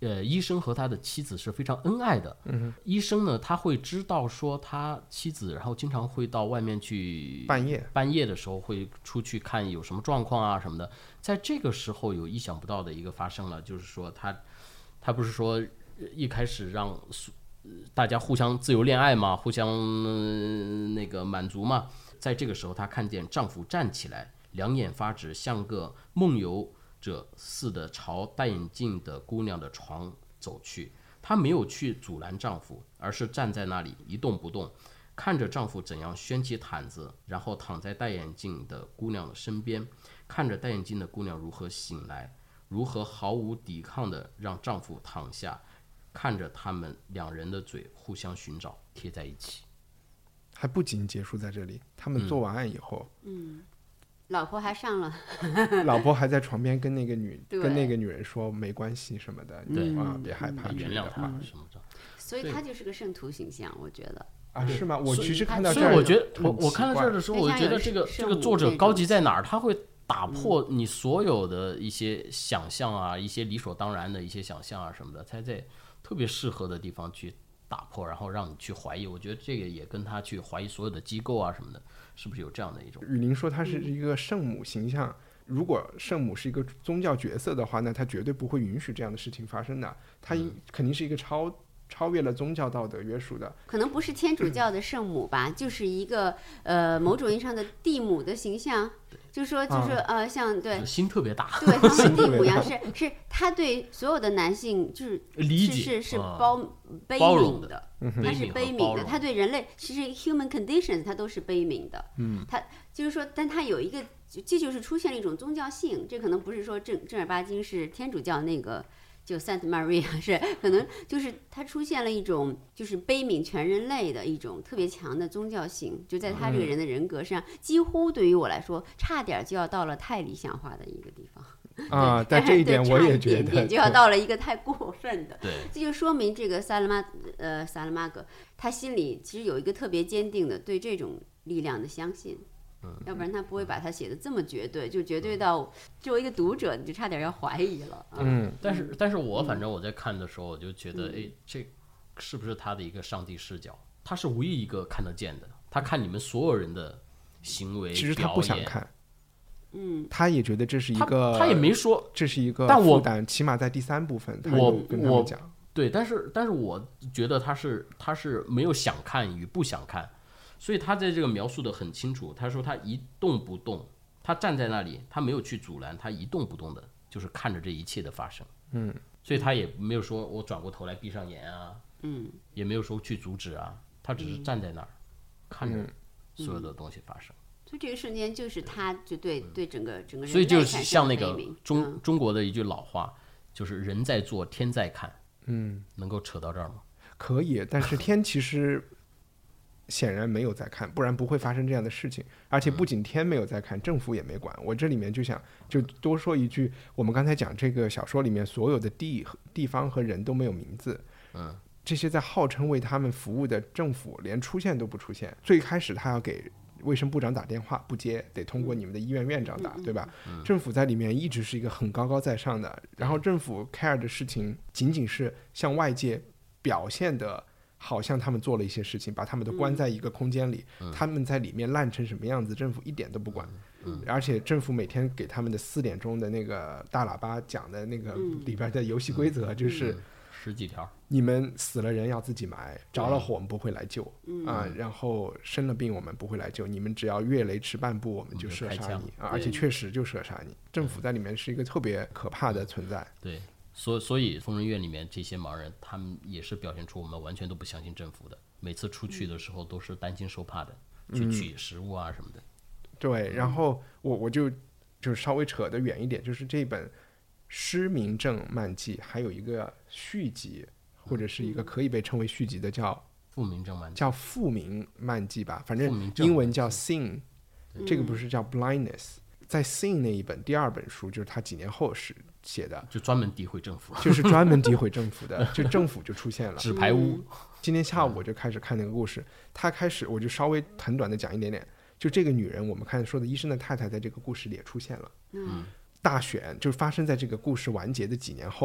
医生和他的妻子是非常恩爱的。医生呢，他会知道说他妻子，然后经常会到外面去，半夜的时候会出去看有什么状况啊什么的。在这个时候有意想不到的一个发生了，就是说他不是说一开始让大家互相自由恋爱嘛，互相那个满足嘛。在这个时候，她看见丈夫站起来，两眼发直，像个梦游者似的朝戴眼镜的姑娘的床走去。她没有去阻拦丈夫，而是站在那里一动不动，看着丈夫怎样掀起毯子，然后躺在戴眼镜的姑娘的身边，看着戴眼镜的姑娘如何醒来，如何毫无抵抗地让丈夫躺下，看着他们两人的嘴互相寻找，贴在一起。 还不仅结束在这里，他们做完案以后， 老婆还上了， 老婆还在床边跟那个女人说没关系什么的， 对啊，别害怕， 原谅他什么的。 所以他就是个圣徒形象，我觉得。 啊，是吗？我其实看到这儿， 所以我觉得我看到这儿的时候，我觉得这个作者高级在哪儿？他会打破你所有的一些想象啊，一些理所当然的一些想象啊什么的，他在特别适合的地方去打破，然后让你去怀疑。我觉得这个也跟他去怀疑所有的机构啊什么的，是不是有这样的一种？ 雨林说他是一个圣母形象，如果圣母是一个宗教角色的话，那他绝对不会允许这样的事情发生的。他肯定是一个超越了宗教道德约束的， 可能不是天主教的圣母吧，就是一个某种意义上的地母的形象。就是说像对心特别大， 对，他和地母一样，是他对所有的男性就是理解是悲悯的，他是悲悯的，他对人类其实 human conditions 他都是悲悯的。他就是说，但他有一个，这就是出现了一种宗教性，这可能不是说正儿八经是天主教那个。就 Santa Maria 是可能就是它出现了一种就是悲悯全人类的一种特别强的宗教性，就在他这个人的人格上，几乎对于我来说差点就要到了太理想化的一个地方啊。但这一点我也觉得就要到了一个太过分的。 对， 这就说明这个萨拉玛戈他心里其实有一个特别坚定的对这种力量的相信。要不然他不会把它写的这么绝对，就绝对到作为一个读者你就差点要怀疑了。 但是我反正我在看的时候，我就觉得，这是不是他的一个上帝视角？他是唯一一个看得见的，他看你们所有人的行为， 其实他不想看。他也觉得这是一个， 他也没说这是一个负担，起码在第3部分，他有跟他们讲。 对，但是我觉得他是没有想看与不想看。所以他在这个描述的很清楚，他说他一动不动，他站在那里，他没有去阻拦，他一动不动的，就是看着这一切的发生。所以他也没有说我转过头来闭上眼啊，也没有说去阻止啊，他只是站在那儿，看着所有的东西发生。 所以这个瞬间就是他就对整个人类， 所以就是像那个中国的一句老话，就是人在做天在看。能够扯到这儿吗？ 可以，但是天其实显然没有在看，不然不会发生这样的事情。而且不仅天没有在看，政府也没管。我这里面就多说一句，我们刚才讲这个小说里面所有的地方和人都没有名字。这些在号称为他们服务的政府连出现都不出现。最开始他要给卫生部长打电话不接，得通过你们的医院院长打，对吧？政府在里面一直是一个很高高在上的，然后政府 care 的事情仅仅是向外界表现的好像他们做了一些事情，把他们都关在一个空间里，他们在里面烂成什么样子，政府一点都不管。而且政府每天给他们的4点钟的那个大喇叭讲的那个里边的游戏规则就是 10几条， 你们死了人要自己埋，着了火我们不会来救然后生了病我们不会来救，你们只要越雷池半步我们就射杀你而且确实就射杀你。政府在里面是一个特别可怕的存在。 对，所以疯人院里面这些盲人，他们也是表现出我们完全都不相信政府的，每次出去的时候都是担惊受怕的，去取食物啊什么的。 对，然后我就稍微扯得远一点，就是这本失明症漫记还有一个续集，或者是一个可以被称为续集的叫复明症漫记， 叫复明漫记吧，反正英文叫 Seeing，这个不是叫 Blindness。在 Seeing 那一本第2本书，就是他几年后写的， 就专门诋毁政府， 就是专门诋毁政府的，就政府就出现了。 纸牌屋。 今天下午我就开始看那个故事，我就稍微很短的讲一点点。就这个女人，我们看说的医生的太太，在这个故事里也出现了。大选就是发生在这个故事完结的几年后，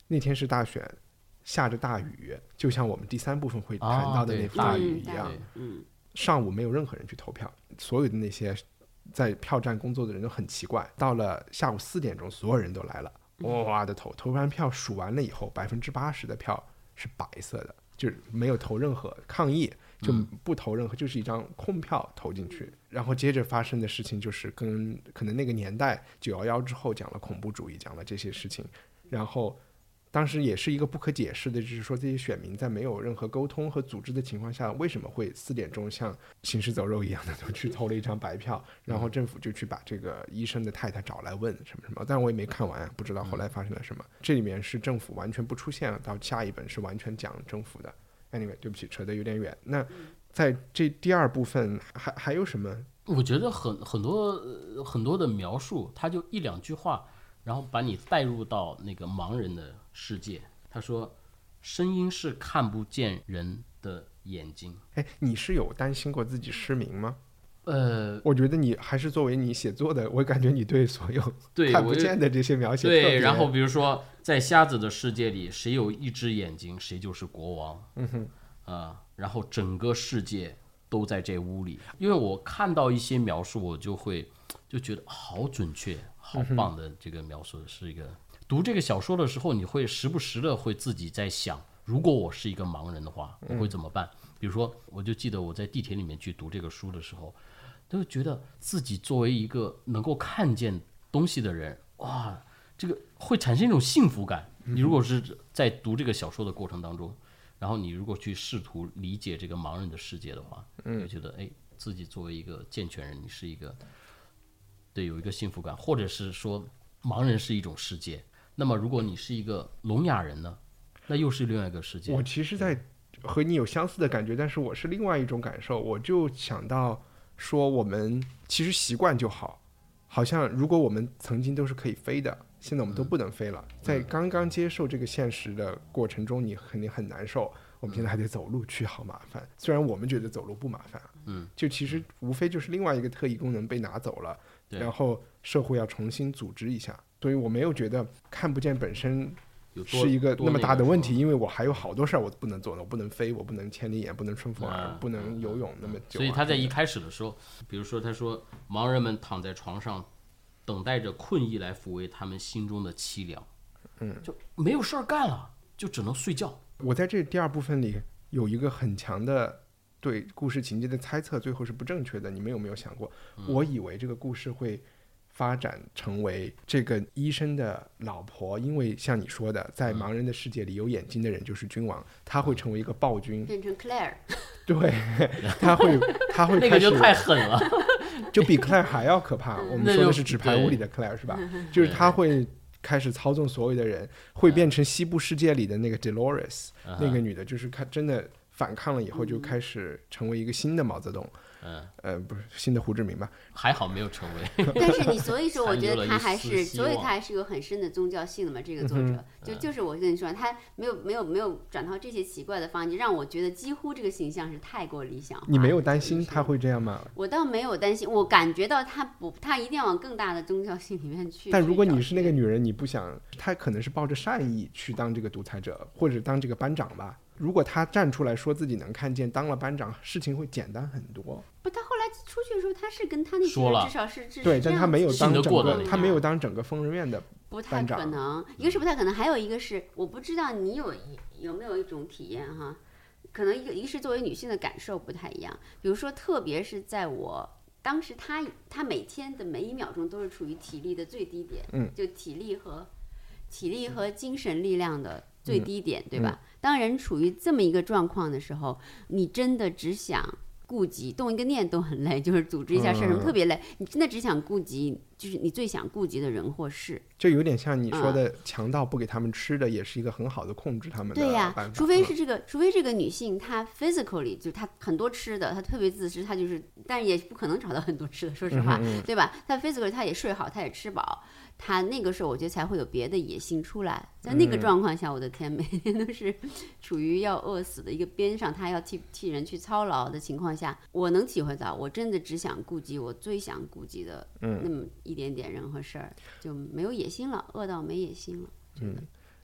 那天是大选，下着大雨，就像我们第3部分会谈到的那幅大雨一样。上午没有任何人去投票，所有的那些在票站工作的人都很奇怪。到了下午4点钟，所有人都来了，哇的投完票数完了以后，80%的票是白色的，就是没有投任何抗议，就不投任何，就是一张空票投进去。然后接着发生的事情就是跟可能那个年代911之后讲了恐怖主义，讲了这些事情，然后当时也是一个不可解释的，就是说这些选民在没有任何沟通和组织的情况下，为什么会4点钟像行尸走肉一样的都去投了一张白票，然后政府就去把这个医生的太太找来问什么什么，但我也没看完，不知道后来发生了什么。这里面是政府完全不出现了，到下一本是完全讲政府的。Anyway， 对不起，扯得有点远。那在这第2部分还有什么？ 我觉得很多的描述，他就1-2句话，然后把你带入到那个盲人的世界。他说声音是看不见人的眼睛。 你是有担心过自己失明吗？我觉得你还是作为你写作的，我感觉你对所有看不见的这些描写特别对，然后比如说在瞎子的世界里，谁有1只眼睛谁就是国王。然后整个世界都在这屋里。因为我看到一些描述，我就觉得好准确好棒的这个描述。是一个读这个小说的时候，你会时不时的会自己在想，如果我是一个盲人的话我会怎么办。比如说我就记得我在地铁里面去读这个书的时候，都觉得自己作为一个能够看见东西的人，哇，这个会产生一种幸福感。你如果是在读这个小说的过程当中，然后你如果去试图理解这个盲人的世界的话，就觉得自己作为一个健全人，你是一个有一个幸福感。或者是说盲人是一种世界，那么如果你是一个聋哑人呢，那又是另外一个世界。 我其实在和你有相似的感觉，但是我是另外一种感受。我就想到说，我们其实习惯就好，好像如果我们曾经都是可以飞的，现在我们都不能飞了。在刚刚接受这个现实的过程中，你肯定很难受。我们现在还得走路去，好麻烦。虽然我们觉得走路不麻烦，就其实无非就是另外一个特异功能被拿走了，然后社会要重新组织一下。所以我没有觉得看不见本身是一个那么大的问题，因为我还有好多事儿我不能做的，我不能飞，我不能千里眼，不能顺风耳，不能游泳那么久。 所以他在一开始的时候，比如说他说盲人们躺在床上等待着困意来抚慰他们心中的凄凉，就没有事儿干了，就只能睡觉。 我在这第2部分里有一个很强的对故事情节的猜测，最后是不正确的。你们有没有想过，我以为这个故事会发展成为这个医生的老婆，因为像你说的，在盲人的世界里有眼睛的人就是君王，他会成为一个暴君， 变成 Claire。 对，他会那个就太狠了， 就比 Claire 还要可怕。我们说的是纸牌屋里的 Claire 是吧？就是他会开始操纵所有的人，会变成西部世界里的那个 Dolores，那个女的，就是真的反抗了以后就开始成为一个新的毛泽东。不是新的胡志明吧？ 还好没有成为。 但是你所以说，我觉得他还是，所以他还是有很深的宗教性的嘛。这个作者就是我跟你说，他没有转到这些奇怪的方向，让我觉得几乎这个形象是太过理想化。 你没有担心他会这样吗？ 我倒没有担心，我感觉到他一定要往更大的宗教性里面去。 但如果你是那个女人，你不想，他可能是抱着善意去当这个独裁者，或者当这个班长吧。如果他站出来说自己能看见，当了班长，事情会简单很多。 不，他后来出去的时候，他是跟他那些人至少是对，但他没有当整个，他没有当整个疯人院的不太可能。一个是不太可能，还有一个是我不知道你有没有一种体验哈，可能一个是作为女性的感受不太一样。比如说，特别是在我当时，他每天的每1秒钟都是处于体力的最低点，就体力和精神力量的最低点，对吧？当人处于这么一个状况的时候，你真的只想顾及，动一个念都很累，就是组织一下事儿什么特别累，你真的只想顾及，就是你最想顾及的人或事。 就有点像你说的，强盗不给他们吃的，也是一个很好的控制他们的办法。 对呀，除非这个女性她 physically 就她很多吃的，她特别自私，她就是，但也不可能找到很多吃的，说实话，对吧？她 physically 她也睡好，她也吃饱。他那个时候我觉得才会有别的野心出来，在那个状况下，我的天，每天都是处于要饿死的一个边上，他要替人去操劳的情况下，我能体会到，我真的只想顾及我最想顾及的那么一点点人和事儿，就没有野心了，饿到没野心了。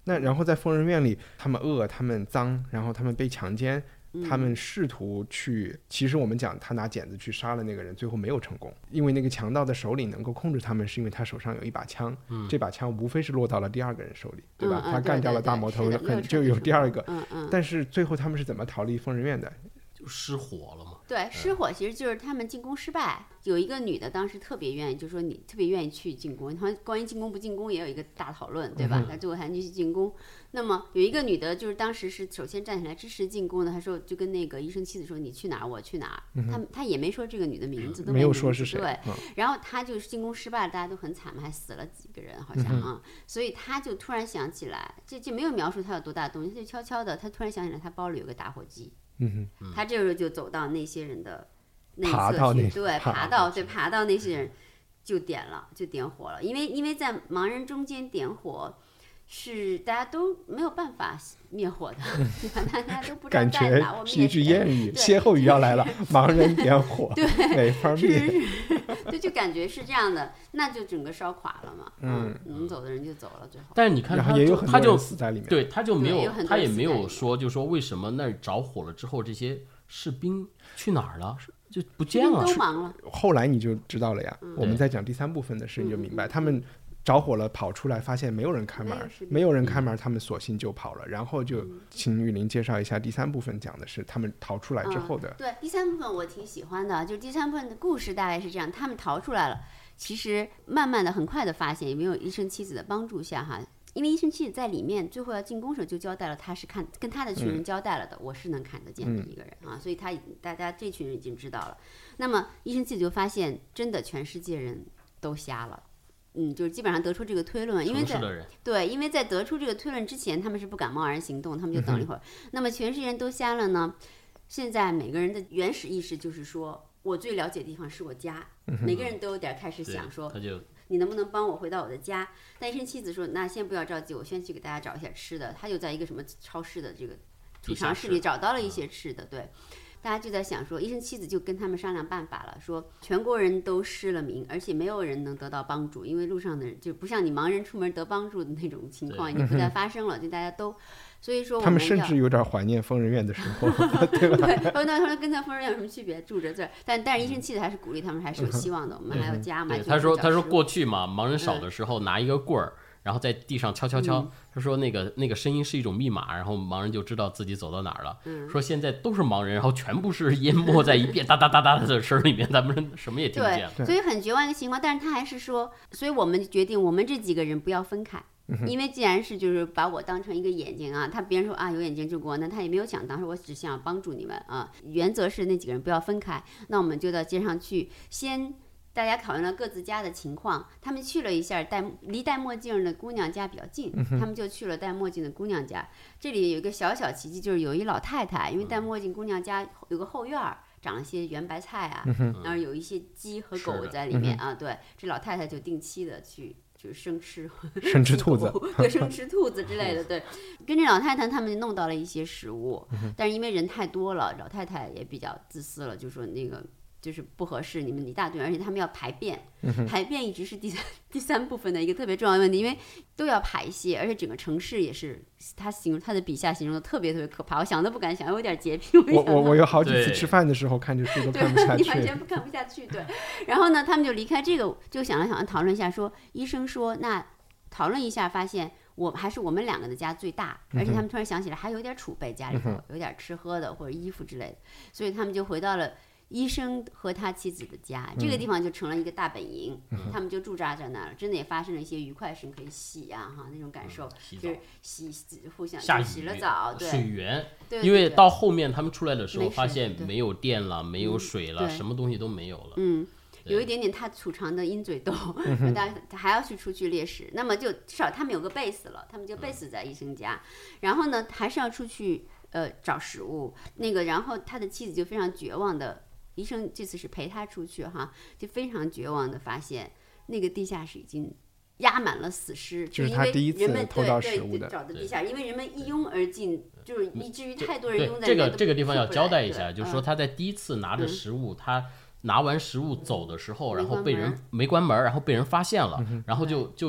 那然后在疯人院里，他们饿，他们脏，然后他们被强奸，他们试图去，其实我们讲他拿剪子去杀了那个人，最后没有成功，因为那个强盗的首领能够控制他们，是因为他手上有一把枪，这把枪无非是落到了第二个人手里，对吧？他干掉了大魔头，就有第二个，但是最后他们是怎么逃离疯人院的？ 就失火了嘛。 对，失火其实就是他们进攻失败。有一个女的当时特别愿意，就说你特别愿意去进攻。他们关于进攻不进攻也有一个大讨论，对吧？那最后还继续进攻。那么有一个女的，就是当时是首先站起来支持进攻的，她说就跟那个医生妻子说：“你去哪儿，我去哪儿。”她也没说这个女的名字，都没有说是谁。 对，然后她就是进攻失败了，大家都很惨嘛，还死了几个人好像啊。所以她就突然想起来，这没有描述她有多大动静，她就悄悄的，她突然想起来，她包里有个打火机。他这时候就走到那些人的内侧去，对，爬到那些人就点火了，因为在盲人中间点火是大家都没有办法灭火的，大家都不知道在哪。我们是一句谚语，歇后语要来了，盲人点火， 对， 没法灭。 对，就感觉是这样的，那就整个烧垮了嘛。能走的人就走了，最后。 但是你看他就死在里面， 对，他也没有说，就说为什么那着火了之后，这些士兵去哪儿了？就不见了， 都忙了。 后来你就知道了呀。我们在讲第3部分的时候，你就明白他们着火了，跑出来发现没有人开门，他们索性就跑了。然后就请玉玲介绍一下第3部分，讲的是他们逃出来之后的。 对，第3部分我挺喜欢的，就是第3部分的故事大概是这样：他们逃出来了，其实慢慢的、很快的发现，也没有医生妻子的帮助下哈。因为医生妻子在里面最后要进攻时就交代了，他是跟他的群人交代了的，我是能看得见的一个人啊，所以大家这群人已经知道了。那么医生妻子就发现，真的全世界人都瞎了。就是基本上得出这个推论，因为在得出这个推论之前，他们是不敢贸然行动，他们就等了一会儿。那么全世界人都瞎了呢？现在每个人的原始意识就是说，我最了解的地方是我家，每个人都有点开始想说，你能不能帮我回到我的家？但医生妻子说，那先不要着急，我先去给大家找一下吃的。他就在一个什么超市的这个储藏室里找到了一些吃的，对。大家就在想说，医生妻子就跟他们商量办法了，说全国人都失了明，而且没有人能得到帮助，因为路上的人就不像你盲人出门得帮助的那种情况已经不再发生了，就大家都，所以说他们甚至有点怀念疯人院的时候，对吧？ 对，那他说跟他疯人院有什么区别？住着这，但是医生妻子还是鼓励他们，还是有希望的，我们还有家嘛。 对，他说过去嘛，盲人少的时候拿一个棍儿。然后在地上敲，他说那个声音是一种密码，然后盲人就知道自己走到哪儿了。说现在都是盲人，然后全部是淹没在一片哒哒哒哒的声里面，咱们什么也听不见。 对，所以很绝望一个情况。但是他还是说，所以我们决定，我们这几个人不要分开，因为既然是就是把我当成一个眼睛啊，别人说啊有眼睛就给我，那他也没有想当时我只想帮助你们啊。原则是那几个人不要分开，那我们就到街上去先。大家讨论了各自家的情况，他们去了一下离戴墨镜的姑娘家比较近，他们就去了戴墨镜的姑娘家。这里有一个小小奇迹，就是有一老太太，因为戴墨镜姑娘家有个后院，长了些圆白菜啊，然后有一些鸡和狗在里面啊。对，这老太太就定期的去就是生吃兔子， 对，生吃兔子之类的。对，跟这老太太他们弄到了一些食物，但是因为人太多了，老太太也比较自私了，就说那个。就是不合适，你们一大堆，而且他们要排便，排便一直是第三部分的一个特别重要的问题，因为都要排泄，而且整个城市也是他的笔下形容的特别特别可怕，我想都不敢想，有点洁癖。 我有好几次吃饭的时候看着书都看不下去， 你完全看不下去。对，然后呢，他们就离开这个，就想了想，讨论一下说，医生说那讨论一下发现。还是我们2个的家最大，而且他们突然想起来还有点储备，家里头有点吃喝的或者衣服之类的，所以他们就回到了医生和他妻子的家，这个地方就成了一个大本营，他们就驻扎在那儿了。真的也发生了一些愉快事，可以洗啊哈那种感受，就是互相洗了澡，对， 水源， 对， 因为到后面他们出来的时候发现没有电了，没有水了，什么东西都没有了。 有一点点他储藏的鹰嘴豆，但他还要出去猎食，那么就至少他们有个 base 了，他们就 base 在医生家，然后呢还是要出去找食物，然后他的妻子就非常绝望的，医生这次是陪他出去哈，就非常绝望的发现那个地下室已经压满了死尸， 就是他第一次偷到食物的， 找的地下，因为人们一拥而进，就是以至于太多人拥在这个地方要交代一下，就是说他在第一次拿着食物，他拿完食物走的时候，然后被人没关门，然后被人发现了，然后就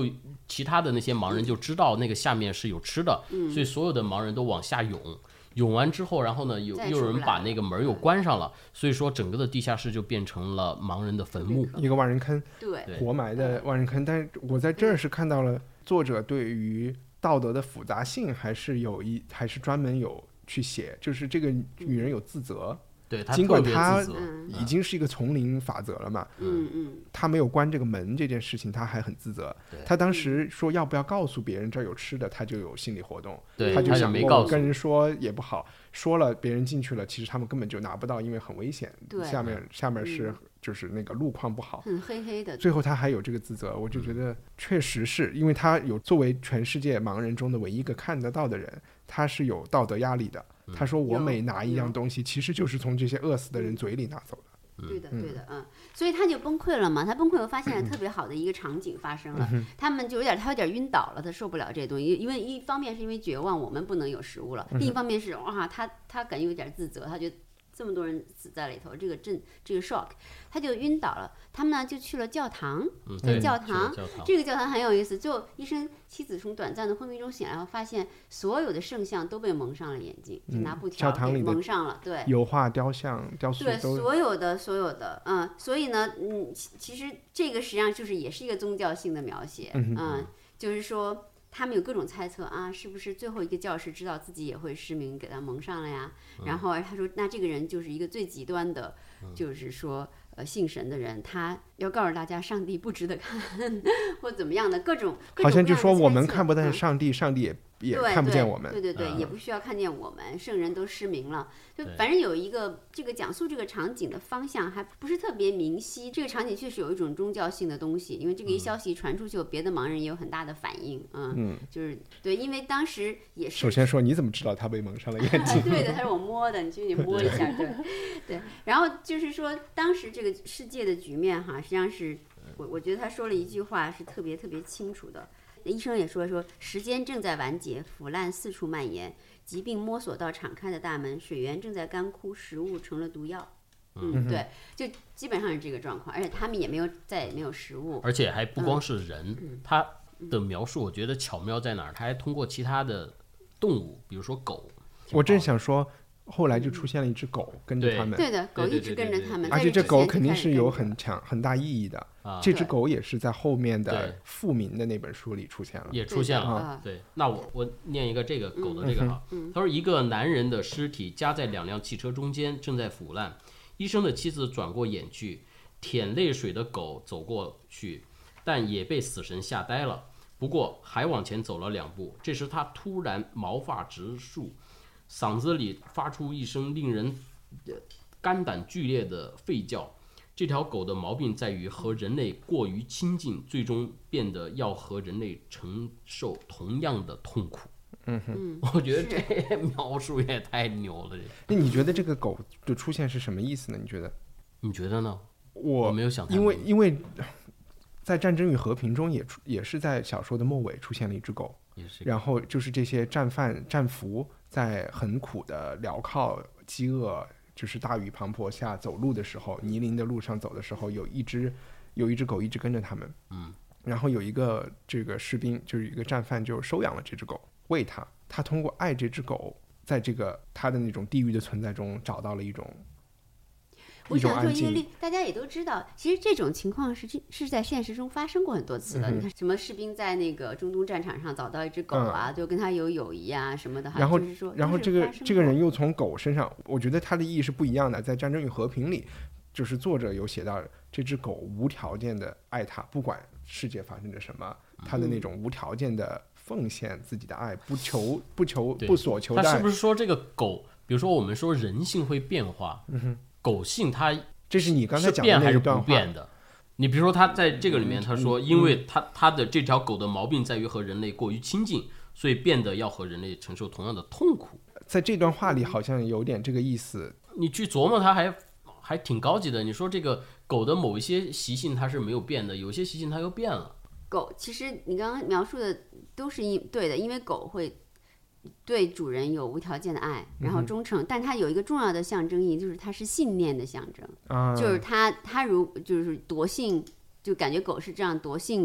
其他的那些盲人就知道那个下面是有吃的，所以所有的盲人都往下涌完之后，然后呢又有人把那个门又关上了，所以说整个的地下室就变成了盲人的坟墓， 一个万人坑， 对， 活埋的万人坑。但是我在这儿是看到了作者对于道德的复杂性还是专门有去写，就是这个女人有自责。 对， 尽管他已经是一个丛林法则了嘛，他没有关这个门这件事情，他还很自责。他当时说要不要告诉别人这儿有吃的，他就有心理活动，他就想过跟人说也不好，说了别人进去了，其实他们根本就拿不到，因为很危险。下面是就是那个路况不好， 很黑黑的。 最后他还有这个自责，我就觉得确实是因为他有作为全世界盲人中的唯一一个看得到的人，他是有道德压力的。他说我每拿一样东西其实就是从这些饿死的人嘴里拿走的。 对的，所以他就崩溃了嘛。他崩溃后发现了特别好的一个场景发生了，他有点晕倒了，他受不了这东西，因为一方面是因为绝望，我们不能有食物了，另一方面是哇，他感觉有点自责，他觉得这么多人死在里头，这个 shock， 他就晕倒了。他们呢就去了教堂，教堂这个教堂很有意思。最后医生妻子从短暂的昏迷中醒来后，发现所有的圣像都被蒙上了眼睛，就拿布条给蒙上了。对， 油画、雕像、雕塑， 对，所有的，所以呢，其实这个实际上就是也是一个宗教性的描写，就是说。他们有各种猜测啊，是不是最后一个教士知道自己也会失明，给他蒙上了呀？然后他说，那这个人就是一个最极端的，就是说信神的人，他要告诉大家上帝不值得看，或怎么样的各种好像就说我们看不见上帝，上帝也看不见我们。 对，也不需要看见我们，圣人都失明了。就反正有一个这个讲述这个场景的方向还不是特别明晰。这个场景确实有一种宗教性的东西，因为这个一消息传出去，别的盲人也有很大的反应。就是对，因为当时也是。 首先说你怎么知道他被蒙上了眼睛？ 对的，他是我摸的，你摸一下，对。然后就是说，当时这个世界的局面哈，实际上是我觉得他说了一句话是特别特别清楚的。医生也说时间正在完结，腐烂四处蔓延，疾病摸索到敞开的大门，水源正在干枯，食物成了毒药。对，就基本上是这个状况，而且他们再也没有食物， 而且还不光是人，他的描述我觉得巧妙在哪儿？他还通过其他的动物，比如说狗。 我正想说。后来就出现了一只狗跟着他们， 对的，狗一直跟着他们， 而且这狗肯定是有很大意义的。这只狗也是在后面的复明的那本书里出现了， 也出现了。对，那我念一个这个狗的这个啊，他说一个男人的尸体夹在2辆汽车中间，正在腐烂。医生的妻子转过眼去，舔泪水的狗走过去，但也被死神吓呆了。不过还往前走了2步，这时他突然毛发直竖。嗓子里发出一声令人肝胆剧烈的吠叫。这条狗的毛病在于和人类过于亲近，最终变得要和人类承受同样的痛苦。我觉得这描述也太牛了。 那你觉得这个狗的出现是什么意思呢？ 你觉得呢？ 我没有想太多，因为在《战争与和平》中也是在小说的末尾出现了一只狗，然后就是这些战俘在很苦的镣铐、饥饿，就是大雨滂沱下走路的时候，泥泞的路上走的时候，有一只狗一直跟着他们。然后有一个这个士兵，就是一个战犯，就收养了这只狗，喂它。他通过爱这只狗，在这个他的那种地狱的存在中，找到了一种安静。 因为大家也都知道，其实这种情况是在现实中发生过很多次的。你看，什么士兵在那个中东战场上找到一只狗啊，就跟他有友谊啊什么的。 然后， 就是说这个人又从狗身上，我觉得他的意义是不一样的。在《战争与和平》里，就是作者有写到这只狗无条件的爱他，不管世界发生着什么，他的那种无条件的奉献自己的爱，不所求的爱。 他是不是说这个狗，比如说我们说人性会变化，狗性它这是你刚才讲的那一段话，是变还是不变的？你比如说他在这个里面他说，因为他的这条狗的毛病在于和人类过于亲近，所以变得要和人类承受同样的痛苦。 在这段话里好像有点这个意思。 你去琢磨它还挺高级的。你说这个狗的某一些习性它是没有变的，有些习性它又变了。 狗其实你刚刚描述的都是对的，因为狗会对主人有无条件的爱，然后忠诚，但它有一个重要的象征意义，就是它是信念的象征。就是它就是夺性，就感觉狗是这样夺性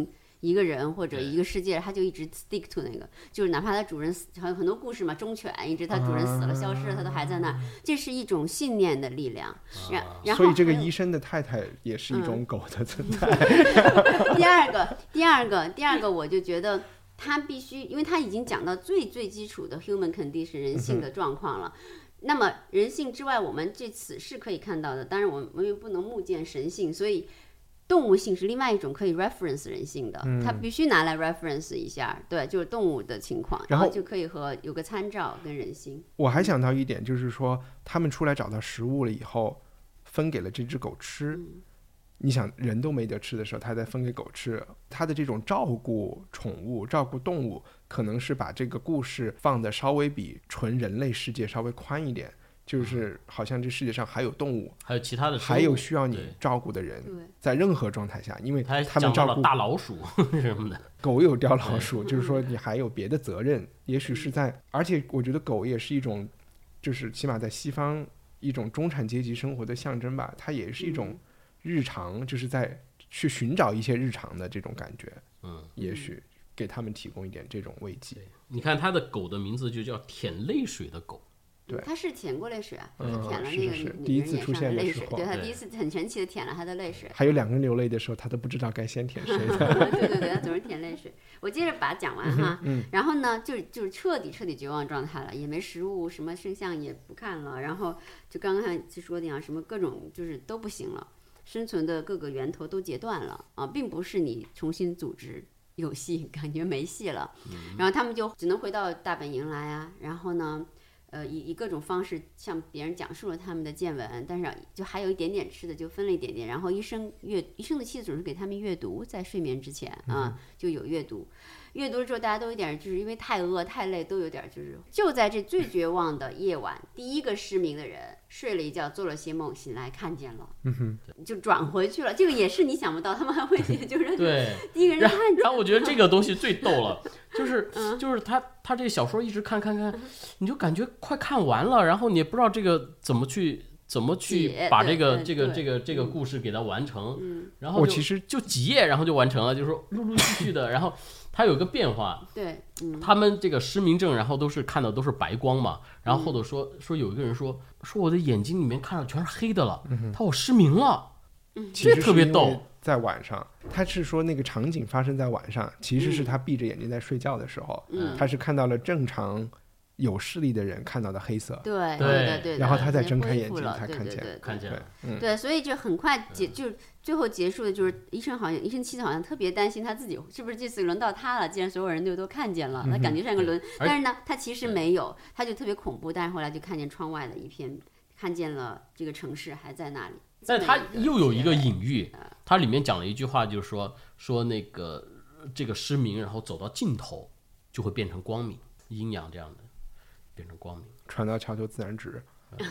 一个人或者一个世界，他就一直 stick to 那个，就是哪怕他主人死，还有很多故事嘛，忠犬一直他主人死了消失了，他都还在那儿，这是一种信念的力量。然后所以这个医生的太太也是一种狗的存在。 第二个，我就觉得他必须，因为他已经讲到最基础的 human condition 人性的状况了。那么人性之外，我们这此是可以看到的，当然我们又不能目见神性，所以动物性是另外一种可以 reference 人性的，它必须拿来 reference 一下，对，就是动物的情况，然后就可以有个参照跟人性。 我还想到一点，就是说他们出来找到食物了以后，分给了这只狗吃。你想人都没得吃的时候，他再分给狗吃，他的这种照顾宠物、照顾动物，可能是把这个故事放的稍微比纯人类世界稍微宽一点。就是好像这世界上还有动物， 还有其他的生物， 还有需要你照顾的人，在任何状态下，因为他们照顾大老鼠什么的， 狗有叼老鼠，就是说你还有别的责任，也许是在，而且我觉得狗也是一种，就是起码在西方一种中产阶级生活的象征吧，它也是一种日常，就是在去寻找一些日常的这种感觉，也许给他们提供一点这种慰藉。 你看他的狗的名字就叫舔泪水的狗。 对， 他是舔过泪水啊，他舔了那个第一次出现的泪水， 时候， 对他第一次很神奇的舔了他的泪水。 还有两个人流泪的时候，他都不知道该先舔谁的。对，他总是舔泪水。我接着把它讲完哈，然后呢，就是彻底绝望状态了，也没食物，什么圣像也不看了，然后就刚刚就说的样，什么各种就是都不行了，生存的各个源头都截断了啊，并不是你重新组织有戏，感觉没戏了，然后他们就只能回到大本营来啊，然后呢。以各种方式向别人讲述了他们的见闻，但是就还有一点点吃的，就分了一点点。然后医生的妻子总是给他们阅读，在睡眠之前啊，就有阅读。阅读之后，大家都有点就是因为太饿太累，都有点就在这最绝望的夜晚，第一个失明的人睡了一觉，做了些梦，醒来看见了，就转回去了。这个也是你想不到，他们还会就是对第一个人看见。 然后我觉得这个东西最逗了，就是他这小说一直看，你就感觉快看完了，然后你也不知道这个怎么去把这个故事给它完成，然后我其实就几页，然后就完成了，就是说陆陆续续的，然后它有一个变化， 对， 他们这个失明症，然后都是看到都是白光嘛，然后后头说有一个人说我的眼睛里面看到全是黑的了，我失明了，这特别逗。 在晚上，他是说那个场景发生在晚上，其实是他闭着眼睛在睡觉的时候，他是看到了正常有视力的人看到的黑色， 对， 然后他再睁开眼睛才看见了， 对，所以就很快就最后结束的就是医生妻子好像特别担心他自己是不是这次轮到他了，既然所有人都看见了，他感觉像个轮，但是呢他其实没有，他就特别恐怖，但是后来就看见窗外的一片，看见了这个城市还在那里。 但他又有一个隐喻，他里面讲了一句话，就是说那个这个失明，然后走到尽头就会变成光明，阴阳这样的变成光明， 传到桥头自然直。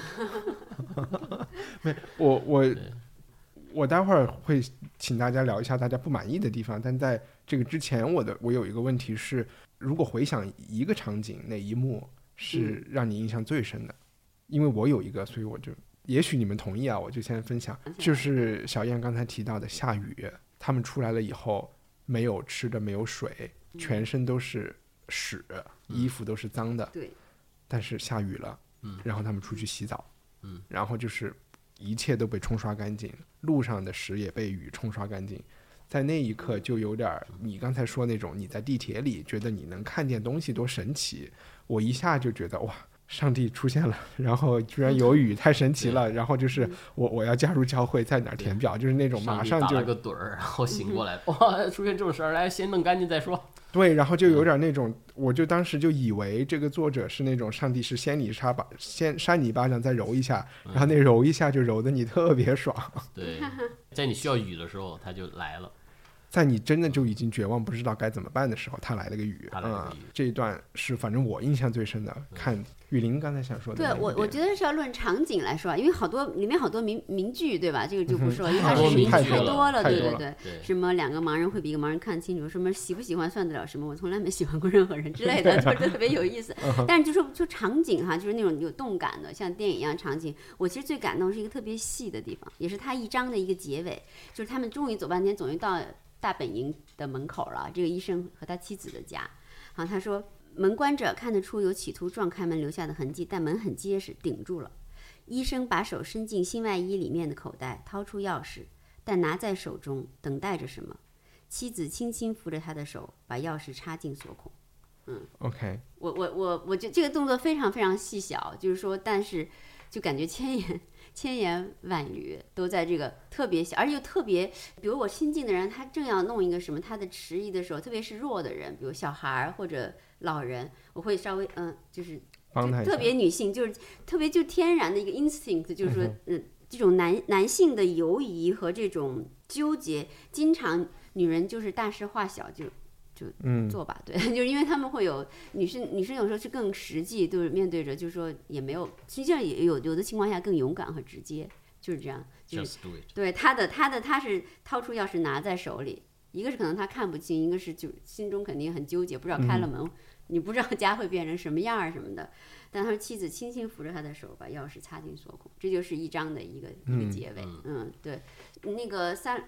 没，我待会儿会请大家聊一下大家不满意的地方，但在这个之前，我有一个问题是，如果回想一个场景，哪一幕是让你印象最深的？因为我有一个，所以我就。也许你们同意啊，我就先分享，就是小燕刚才提到的下雨，他们出来了以后没有吃的，没有水，全身都是屎，衣服都是脏的， 对， 但是下雨了，然后他们出去洗澡，然后就是一切都被冲刷干净，路上的屎也被雨冲刷干净，在那一刻就有点你刚才说那种你在地铁里觉得你能看见东西多神奇，我一下就觉得哇。上帝出现了，然后居然有雨，太神奇了。然后就是我要加入教会，在哪儿填表，就是那种马上就打了个盹儿，然后醒过来，哇，出现这种事儿，来先弄干净再说。 对，然后就有点那种，我就当时就以为这个作者是那种上帝是先扇你一巴掌再揉一下，然后那揉一下就揉得你特别爽。 对，在你需要雨的时候，他就来了。 在你真的就已经绝望不知道该怎么办的时候，他来了个雨，这一段是反正我印象最深的。看雨林刚才想说的， 对我觉得是要论场景来说，因为里面好多名句，对吧？这个就不说了，因为它是名句太多了，对，什么两个盲人会比一个盲人看清楚，什么喜不喜欢算得了什么，我从来没喜欢过任何人之类的，就是特别有意思。但是就场景哈，就是那种有动感的，像电影一样场景，我其实最感动是一个特别细的地方，也是他一章的一个结尾，就是他们终于走半天，终于到大本营的门口了，这个医生和他妻子的家。好，他说门关着，看得出有企图撞开门留下的痕迹，但门很结实，顶住了。医生把手伸进新外衣里面的口袋，掏出钥匙，但拿在手中，等待着什么。妻子轻轻扶着他的手，把钥匙插进锁孔。 OK， 我觉得这个动作非常非常细小，就是说，但是就感觉千言万语都在这个特别小，而且又特别，比如我亲近的人，他正要弄一个什么，他的迟疑的时候，特别是弱的人，比如小孩或者老人，我会稍微就是帮他一下特别女性，就是特别就天然的一个 instinct， 就是说这种男性的犹疑和这种纠结，经常女人就是大事化小就做吧，对，就是因为他们会有女生有时候是更实际，就是面对着，就是说也没有，实际上也有的情况下更勇敢和直接，就是这样。就是 Just do it。 对他是掏出钥匙拿在手里，一个是可能他看不清，一个是就心中肯定很纠结，不知道开了门，你不知道家会变成什么样儿什么的。但他妻子轻轻扶着他的手，把钥匙插进锁孔，这就是一章的一个结尾。对，那个Sarah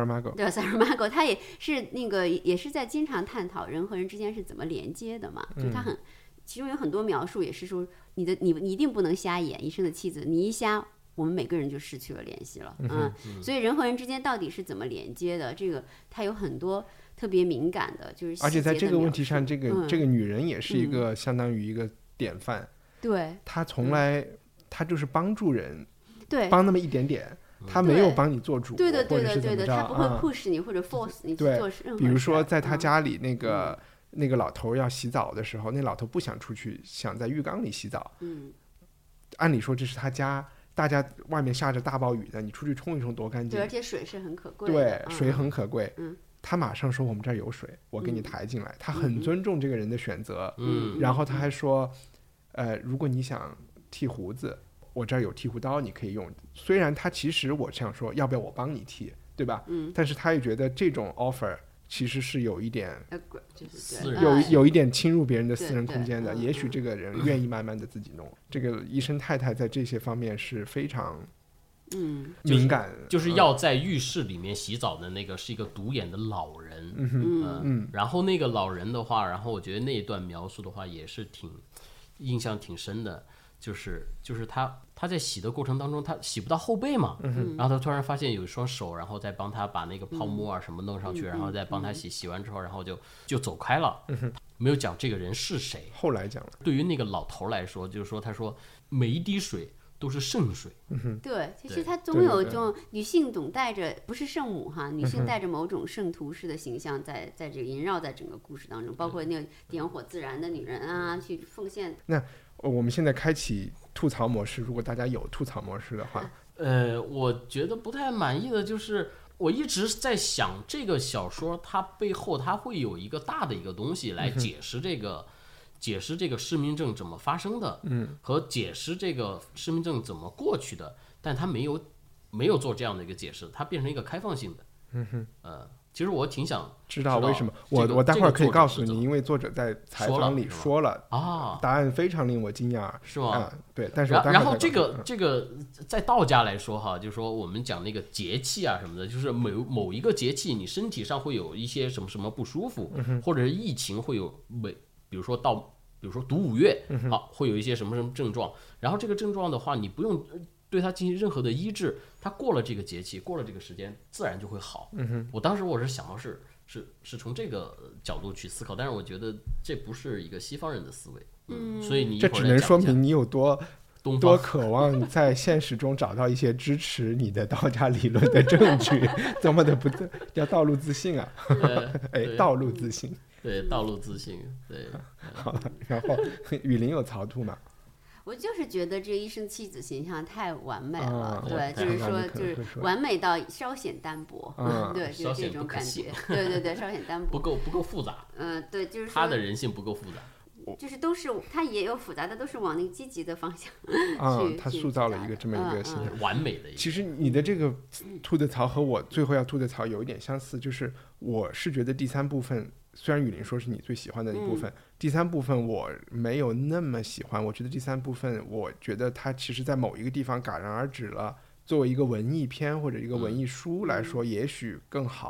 Margot，他也是那个也是在经常探讨人和人之间是怎么连接的嘛。就他其中有很多描述也是说，你一定不能瞎眼，医生的妻子，你一瞎，我们每个人就失去了联系了。所以人和人之间到底是怎么连接的？这个他有很多特别敏感的，就是而且在这个问题上，这个女人也是一个相当于一个典范。 对， 她从来她就是帮助人， 对， 帮那么一点点，她没有帮你做主， 对的， 她不会 push 你或者 force 你去做任何事。 比如说在她家里那个老头要洗澡的时候，那老头不想出去，想在浴缸里洗澡。按理说这是他家，大家外面下着大暴雨的，你出去冲一冲多干净。 对，而且水是很可贵的。 对，水很可贵。他马上说我们这儿有水，我给你抬进来。他很尊重这个人的选择。然后他还说，如果你想剃胡子，我这儿有剃胡刀，你可以用。虽然他其实我想说，要不要我帮你剃，对吧？但是他也觉得这种 offer 其实是有一点有一点侵入别人的私人空间的。也许这个人愿意慢慢的自己弄。这个医生太太在这些方面是非常敏感， 就是要在浴室里面洗澡的那个是一个独眼的老人。然后那个老人的话，然后我觉得那一段描述的话也是印象挺深的，就是他在洗的过程当中，他洗不到后背嘛，然后他突然发现有一双手，然后再帮他把那个泡沫啊什么弄上去，然后再帮他洗完之后，然后就走开了。没有讲这个人是谁， 后来讲了。 对于那个老头来说，就是说他说每一滴水都是圣水。 对，其实他总有一种女性总带着，不是圣母哈，女性带着某种圣徒式的形象在这个萦绕在整个故事当中，包括那个点火自燃的女人啊，去奉献。 那我们现在开启吐槽模式，如果大家有吐槽模式的话， 我觉得不太满意的就是我一直在想这个小说它背后它会有一个大的一个东西来解释这个失明症怎么发生的，和解释这个失明症怎么过去的，但他没有做这样的一个解释，它变成一个开放性的。其实我挺想知道为什么。我待会儿可以告诉你，因为作者在采访里说了啊， 答案非常令我惊讶， 是吗？ 对，但是然后这个在道家来说哈，就是说我们讲那个节气啊什么的，就是某一个节气，你身体上会有一些什么什么不舒服，或者是疫情会有比如说读5月，会有一些什么什么症状，然后这个症状的话，你不用对它进行任何的医治，它过了这个节气，过了这个时间，自然就会好。我当时我是想到是从这个角度去思考，但是我觉得这不是一个西方人的思维。所以你这只能说明你有多渴望在现实中找到一些支持你的道家理论的证据，多么的不要道路自信啊！道路自信， 对，道路自信，对。 好了，然后雨林有槽吐吗？ 我就是觉得这个医生妻子形象太完美了，对，就是完美到稍显单薄，对，就是这种感觉，对，稍显单薄， 不够复杂， 对，就是他的人性不够复杂。 就是都是他也有复杂的，都是往那个积极的方向他塑造了一个这么一个形象， 完美的。 其实你的这个吐的槽和我最后要吐的槽有一点相似，就是我是觉得第3部分，虽然雨林说是你最喜欢的一部分，第3部分我没有那么喜欢。我觉得第3部分，我觉得它其实在某一个地方戛然而止了。作为一个文艺片或者一个文艺书来说，也许更好。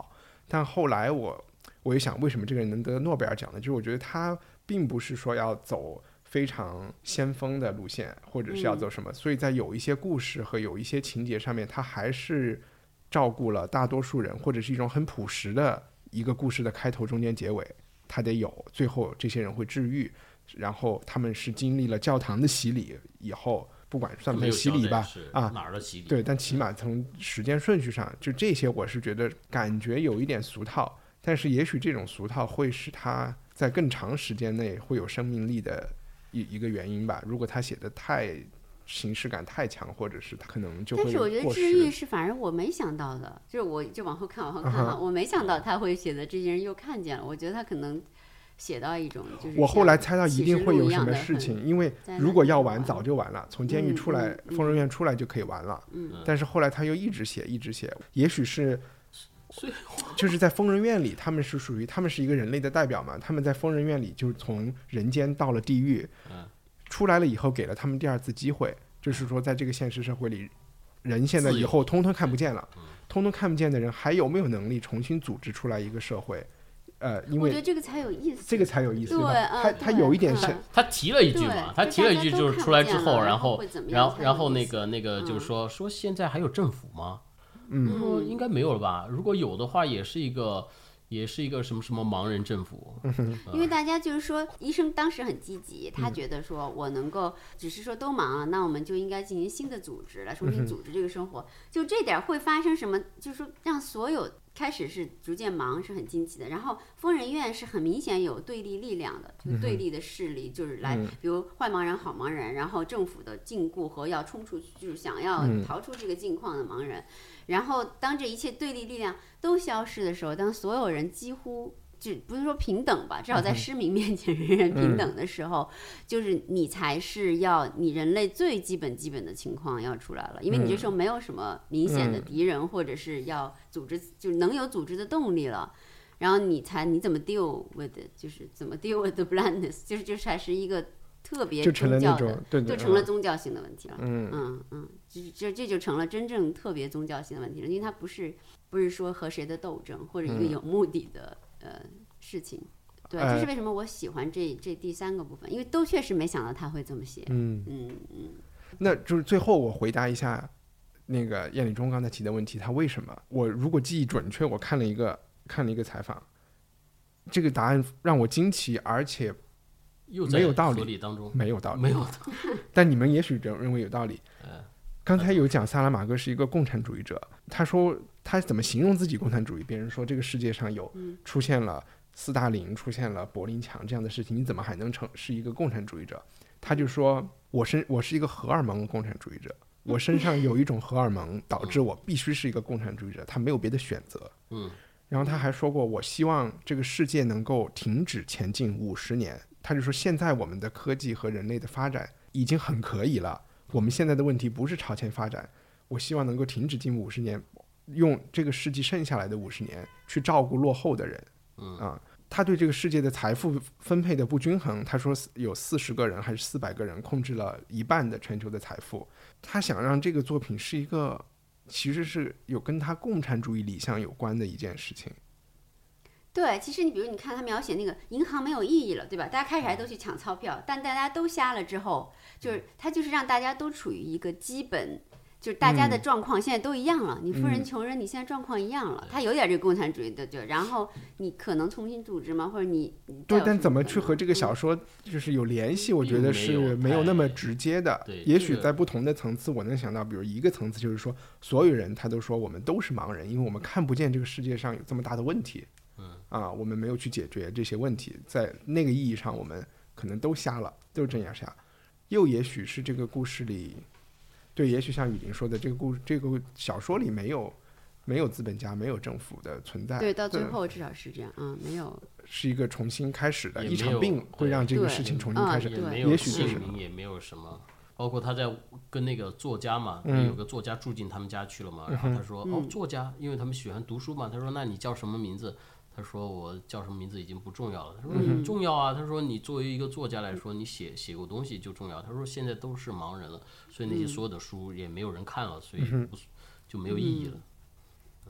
但后来我也想，为什么这个人能得诺贝尔奖呢？就是我觉得他并不是说要走非常先锋的路线，或者是要走什么，所以在有一些故事和有一些情节上面，他还是照顾了大多数人，或者是一种很朴实的一个故事的开头、中间、结尾，他得有，最后这些人会治愈，然后他们是经历了教堂的洗礼以后，不管算不算洗礼吧， 哪儿的洗礼？ 对，但起码从时间顺序上，就这些，我是觉得感觉有一点俗套，但是也许这种俗套会使他在更长时间内会有生命力的一个原因吧。如果他写的太形式感太强，或者是他可能就会过时。 但是我觉得治愈是反而我没想到的，就是我就往后看我没想到他会写的这些人又看见了，我觉得他可能写到一种就是我后来猜到一定会有什么事情，因为如果要完早就完了，从监狱出来，疯人院出来就可以完了。但是后来他又一直写，也许是就是在疯人院里，他们是一个人类的代表嘛，他们在疯人院里就是从人间到了地狱，出来了以后给了他们第二次机会，就是说在这个现实社会里，人现在以后通通看不见了，通通看不见的人还有没有能力重新组织出来一个社会？因为我觉得这个才有意思， 对吧？他有一点是， 他提了一句嘛，他提了一句就是出来之后，然后那个就是说现在还有政府吗？应该没有了吧？如果有的话，也是一个什么盲人政府。 因为大家就是说，医生当时很积极，他觉得说我能够，只是说都忙了，那我们就应该进行新的组织来重新组织这个生活。就这点会发生什么？就是说让所有开始是逐渐忙是很惊奇的，然后疯人院是很明显有对立力量的，就对立的势力就是来，比如坏盲人、好盲人，然后政府的禁锢和要冲出去，就是想要逃出这个境况的盲人。然后当这一切对立力量都消失的时候，当所有人几乎就不是说平等吧，至少在失明面前人人平等的时候，就是你才是你人类最基本的情况要出来了，因为你这时候没有什么明显的敌人，或者是要组织，就是能有组织的动力了。然后你怎么 deal with it， 就是怎么 deal with the blindness， 就是还是一个特别宗教的，就成了宗教性的问题了。这就成了真正特别宗教性的问题了，因为它不是说和谁的斗争或者一个有目的的事情。对，这是为什么我喜欢这第三个部分，因为都确实没想到他会这么写。 那就是最后我回答一下那个燕礼忠刚才提的问题，他为什么？我如果记忆准确，我看了一个采访，这个答案让我惊奇，而且没有道理，没有道理。但你们也许认为有道理。刚才有讲萨拉马戈是一个共产主义者，他说他怎么形容自己共产主义？别人说这个世界上有出现了斯大林，出现了柏林墙这样的事情，你怎么还能是一个共产主义者？他就说我是一个荷尔蒙共产主义者，我身上有一种荷尔蒙导致我必须是一个共产主义者，他没有别的选择。然后他还说过，我希望这个世界能够停止前进50年。他就说现在我们的科技和人类的发展已经很可以了，我们现在的问题不是朝前发展，我希望能够停止近50年，用这个世纪剩下来的50年去照顾落后的人。他对这个世界的财富分配的不均衡，他说有40个人还是400个人控制了一半的全球的财富。他想让这个作品是一个其实是有跟他共产主义理想有关的一件事情。 对，其实你比如你看他描写那个银行没有意义了，对吧？大家开始还都去抢钞票，但大家都瞎了之后，就是他就是让大家都处于一个基本，就是大家的状况现在都一样了，你富人穷人你现在状况一样了，他有点这个共产主义的，就然后你可能重新组织吗？或者你对，但怎么去和这个小说就是有联系？我觉得是没有那么直接的。也许在不同的层次，我能想到，比如一个层次就是说，所有人他都说我们都是盲人，因为我们看不见这个世界上有这么大的问题。我们没有去解决这些问题，在那个意义上我们可能都瞎了，都这样瞎。又也许是这个故事里，对，也许像雨林说的，这个小说里没有资本家，没有政府的存在。 对，到最后至少是这样，没有， 是一个重新开始的，一场病会让这个事情重新开始。也许就是也没有什么。包括他在跟那个作家嘛，有个作家住进他们家去了嘛，然后他说作家，因为他们喜欢读书嘛，他说那你叫什么名字？他说我叫什么名字已经不重要了。他说很重要啊，他说你作为一个作家来说，你写过东西就重要。他说现在都是盲人了，所以那些所有的书也没有人看了，所以就没有意义了。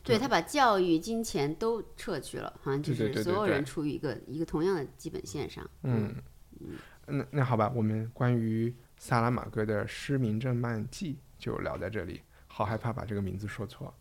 对，他把教育、金钱都撤去了，好像就是所有人处于一个同样的基本线上。 那好吧，我们关于萨拉玛戈的《失明症漫记》就聊在这里。好害怕把这个名字说错。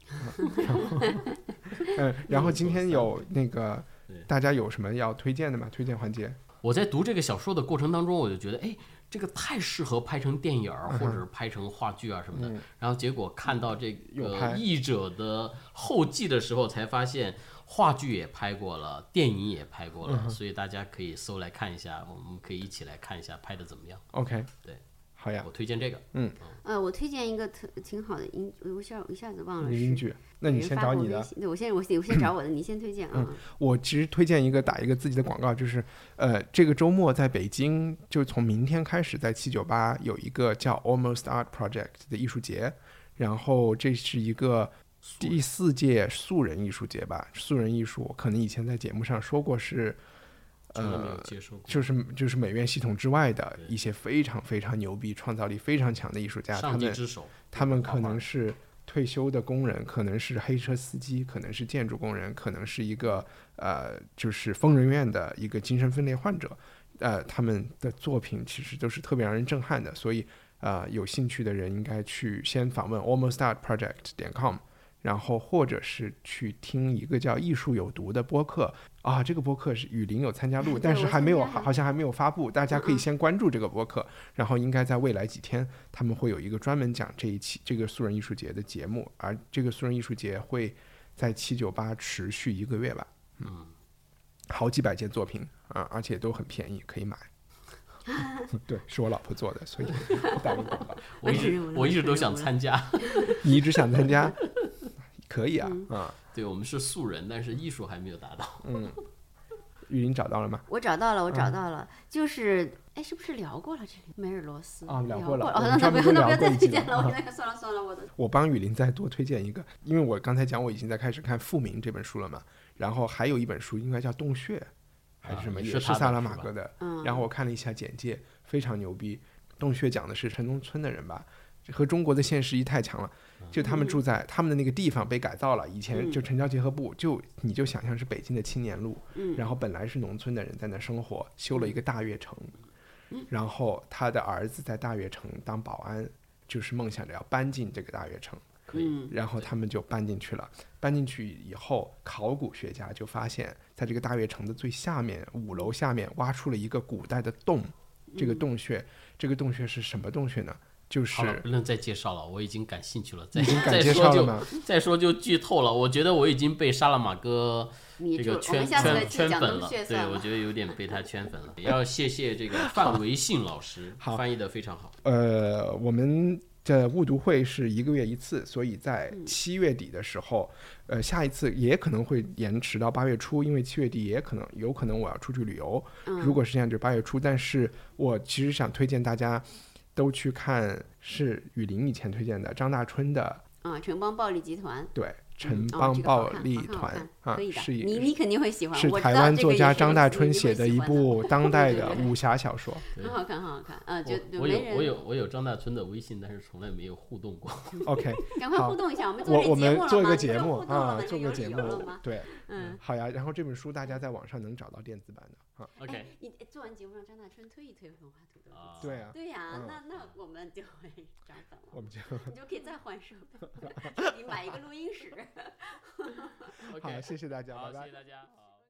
然后今天有那个大家有什么要推荐的吗？推荐环节。 我在读这个小说的过程当中，我就觉得，哎，这个太适合拍成电影或者拍成话剧啊什么的。然后结果看到这个译者的后记的时候，才发现话剧也拍过了，电影也拍过了，所以大家可以搜来看一下，我们可以一起来看一下拍的怎么样。 OK， 对， 好呀， 我推荐这个。 我推荐一个挺好的英，我一下子忘了英剧。那你先找你的。 对，我先找我的，你先推荐啊。 我其实推荐打一个自己的广告，就是这个周末在北京，就从明天开始，在798有一个叫 Almost Art Project 的艺术节，然后这是一个第4届素人艺术节吧。素人艺术可能以前在节目上说过是。就是美院系统之外的一些非常非常牛逼、创造力非常强的艺术家，他们可能是退休的工人，可能是黑车司机，可能是建筑工人，可能是一个就是疯人院的一个精神分裂患者，他们的作品其实都是特别让人震撼的，所以有兴趣的人应该去先访问 almostartproject.com， 然后或者是去听一个叫艺术有毒的播客啊，这个播客是雨林有参加录，但是好像还没有发布，大家可以先关注这个播客，然后应该在未来几天他们会有一个专门讲这个素人艺术节的节目，而这个素人艺术节会在798持续1个月吧，好几百件作品啊，而且都很便宜，可以买。对，是我老婆做的，所以打个广告。 我一直都想参加。 你一直想参加？可以啊， 对，我们是素人，但是艺术还没有达到。 雨林找到了吗？ 我找到了，就是是不是聊过了这里梅尔罗斯啊？聊过了， 那不要再推荐了，算了， 我帮雨林再多推荐一个，因为我刚才讲我已经在开始看《复明》这本书了嘛，然后还有一本书应该叫《洞穴》还是什么，也是萨拉玛戈的，然后我看了一下简介，非常牛逼。洞穴讲的是城中村的人吧，和中国的现实一太强了，就他们住在他们的那个地方被改造了，以前就城郊结合部，你就想象是北京的青年路，然后本来是农村的人在那生活，修了一个大悦城，然后他的儿子在大悦城当保安，就是梦想着要搬进这个大悦城，然后他们就搬进去了。搬进去以后，考古学家就发现在这个大悦城的最下面5楼下面挖出了一个古代的洞，这个洞穴是什么洞穴呢？就是好了，不能再介绍了，我已经感兴趣了。 已经感介绍了吗？ 再说就剧透了。我觉得我已经被沙拉玛戈这个圈粉了。对，我觉得有点被他圈粉了。也要谢谢这个范维信老师，翻译的非常好。 我们的误读会是1个月1次，所以在7月底的时候，下一次也可能会延迟到8月初，因为7月底有可能我要出去旅游。如果是这样，就8月初。但是我其实想推荐大家都去看，是雨林以前推荐的张大春的城邦暴力集团。 对，城邦暴力团可以的，你肯定会喜欢。 是台湾作家张大春写的一部当代的武侠小说， 很好看啊！ 我有张大春的微信，但是从来没有互动过。 OK， 赶快互动一下， 我们做一个节目啊， 做个节目，对，好呀。然后这本书大家在网上能找到电子版的。 OK， 你做完节目让张大春推一推文化土豆。 对呀，那我们就会涨粉了。你就可以再换设备，你买一个录音室。 好，谢谢大家，拜拜。 谢谢大家。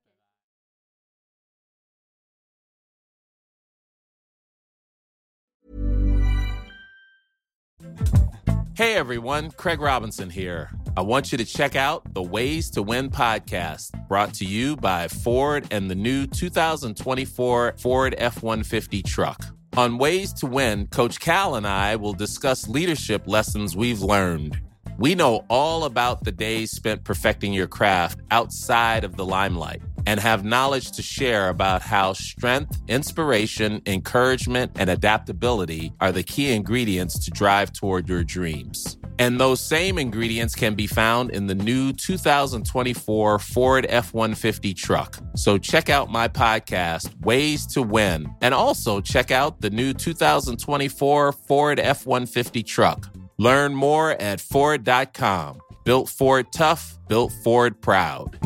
Hey everyone, Craig Robinson here. I want you to check out the Ways to Win podcast, brought to you by Ford and the new 2024 Ford F-150 truck. On Ways to Win, Coach Cal and I will discuss leadership lessons we've learned. We know all about the days spent perfecting your craft outside of the limelight and have knowledge to share about how strength, inspiration, encouragement, and adaptability are the key ingredients to drive toward your dreams. And those same ingredients can be found in the new 2024 Ford F-150 truck. So check out my podcast, Ways to Win, and also check out the new 2024 Ford F-150 truck. Learn more at Ford.com. Built Ford tough, built Ford proud.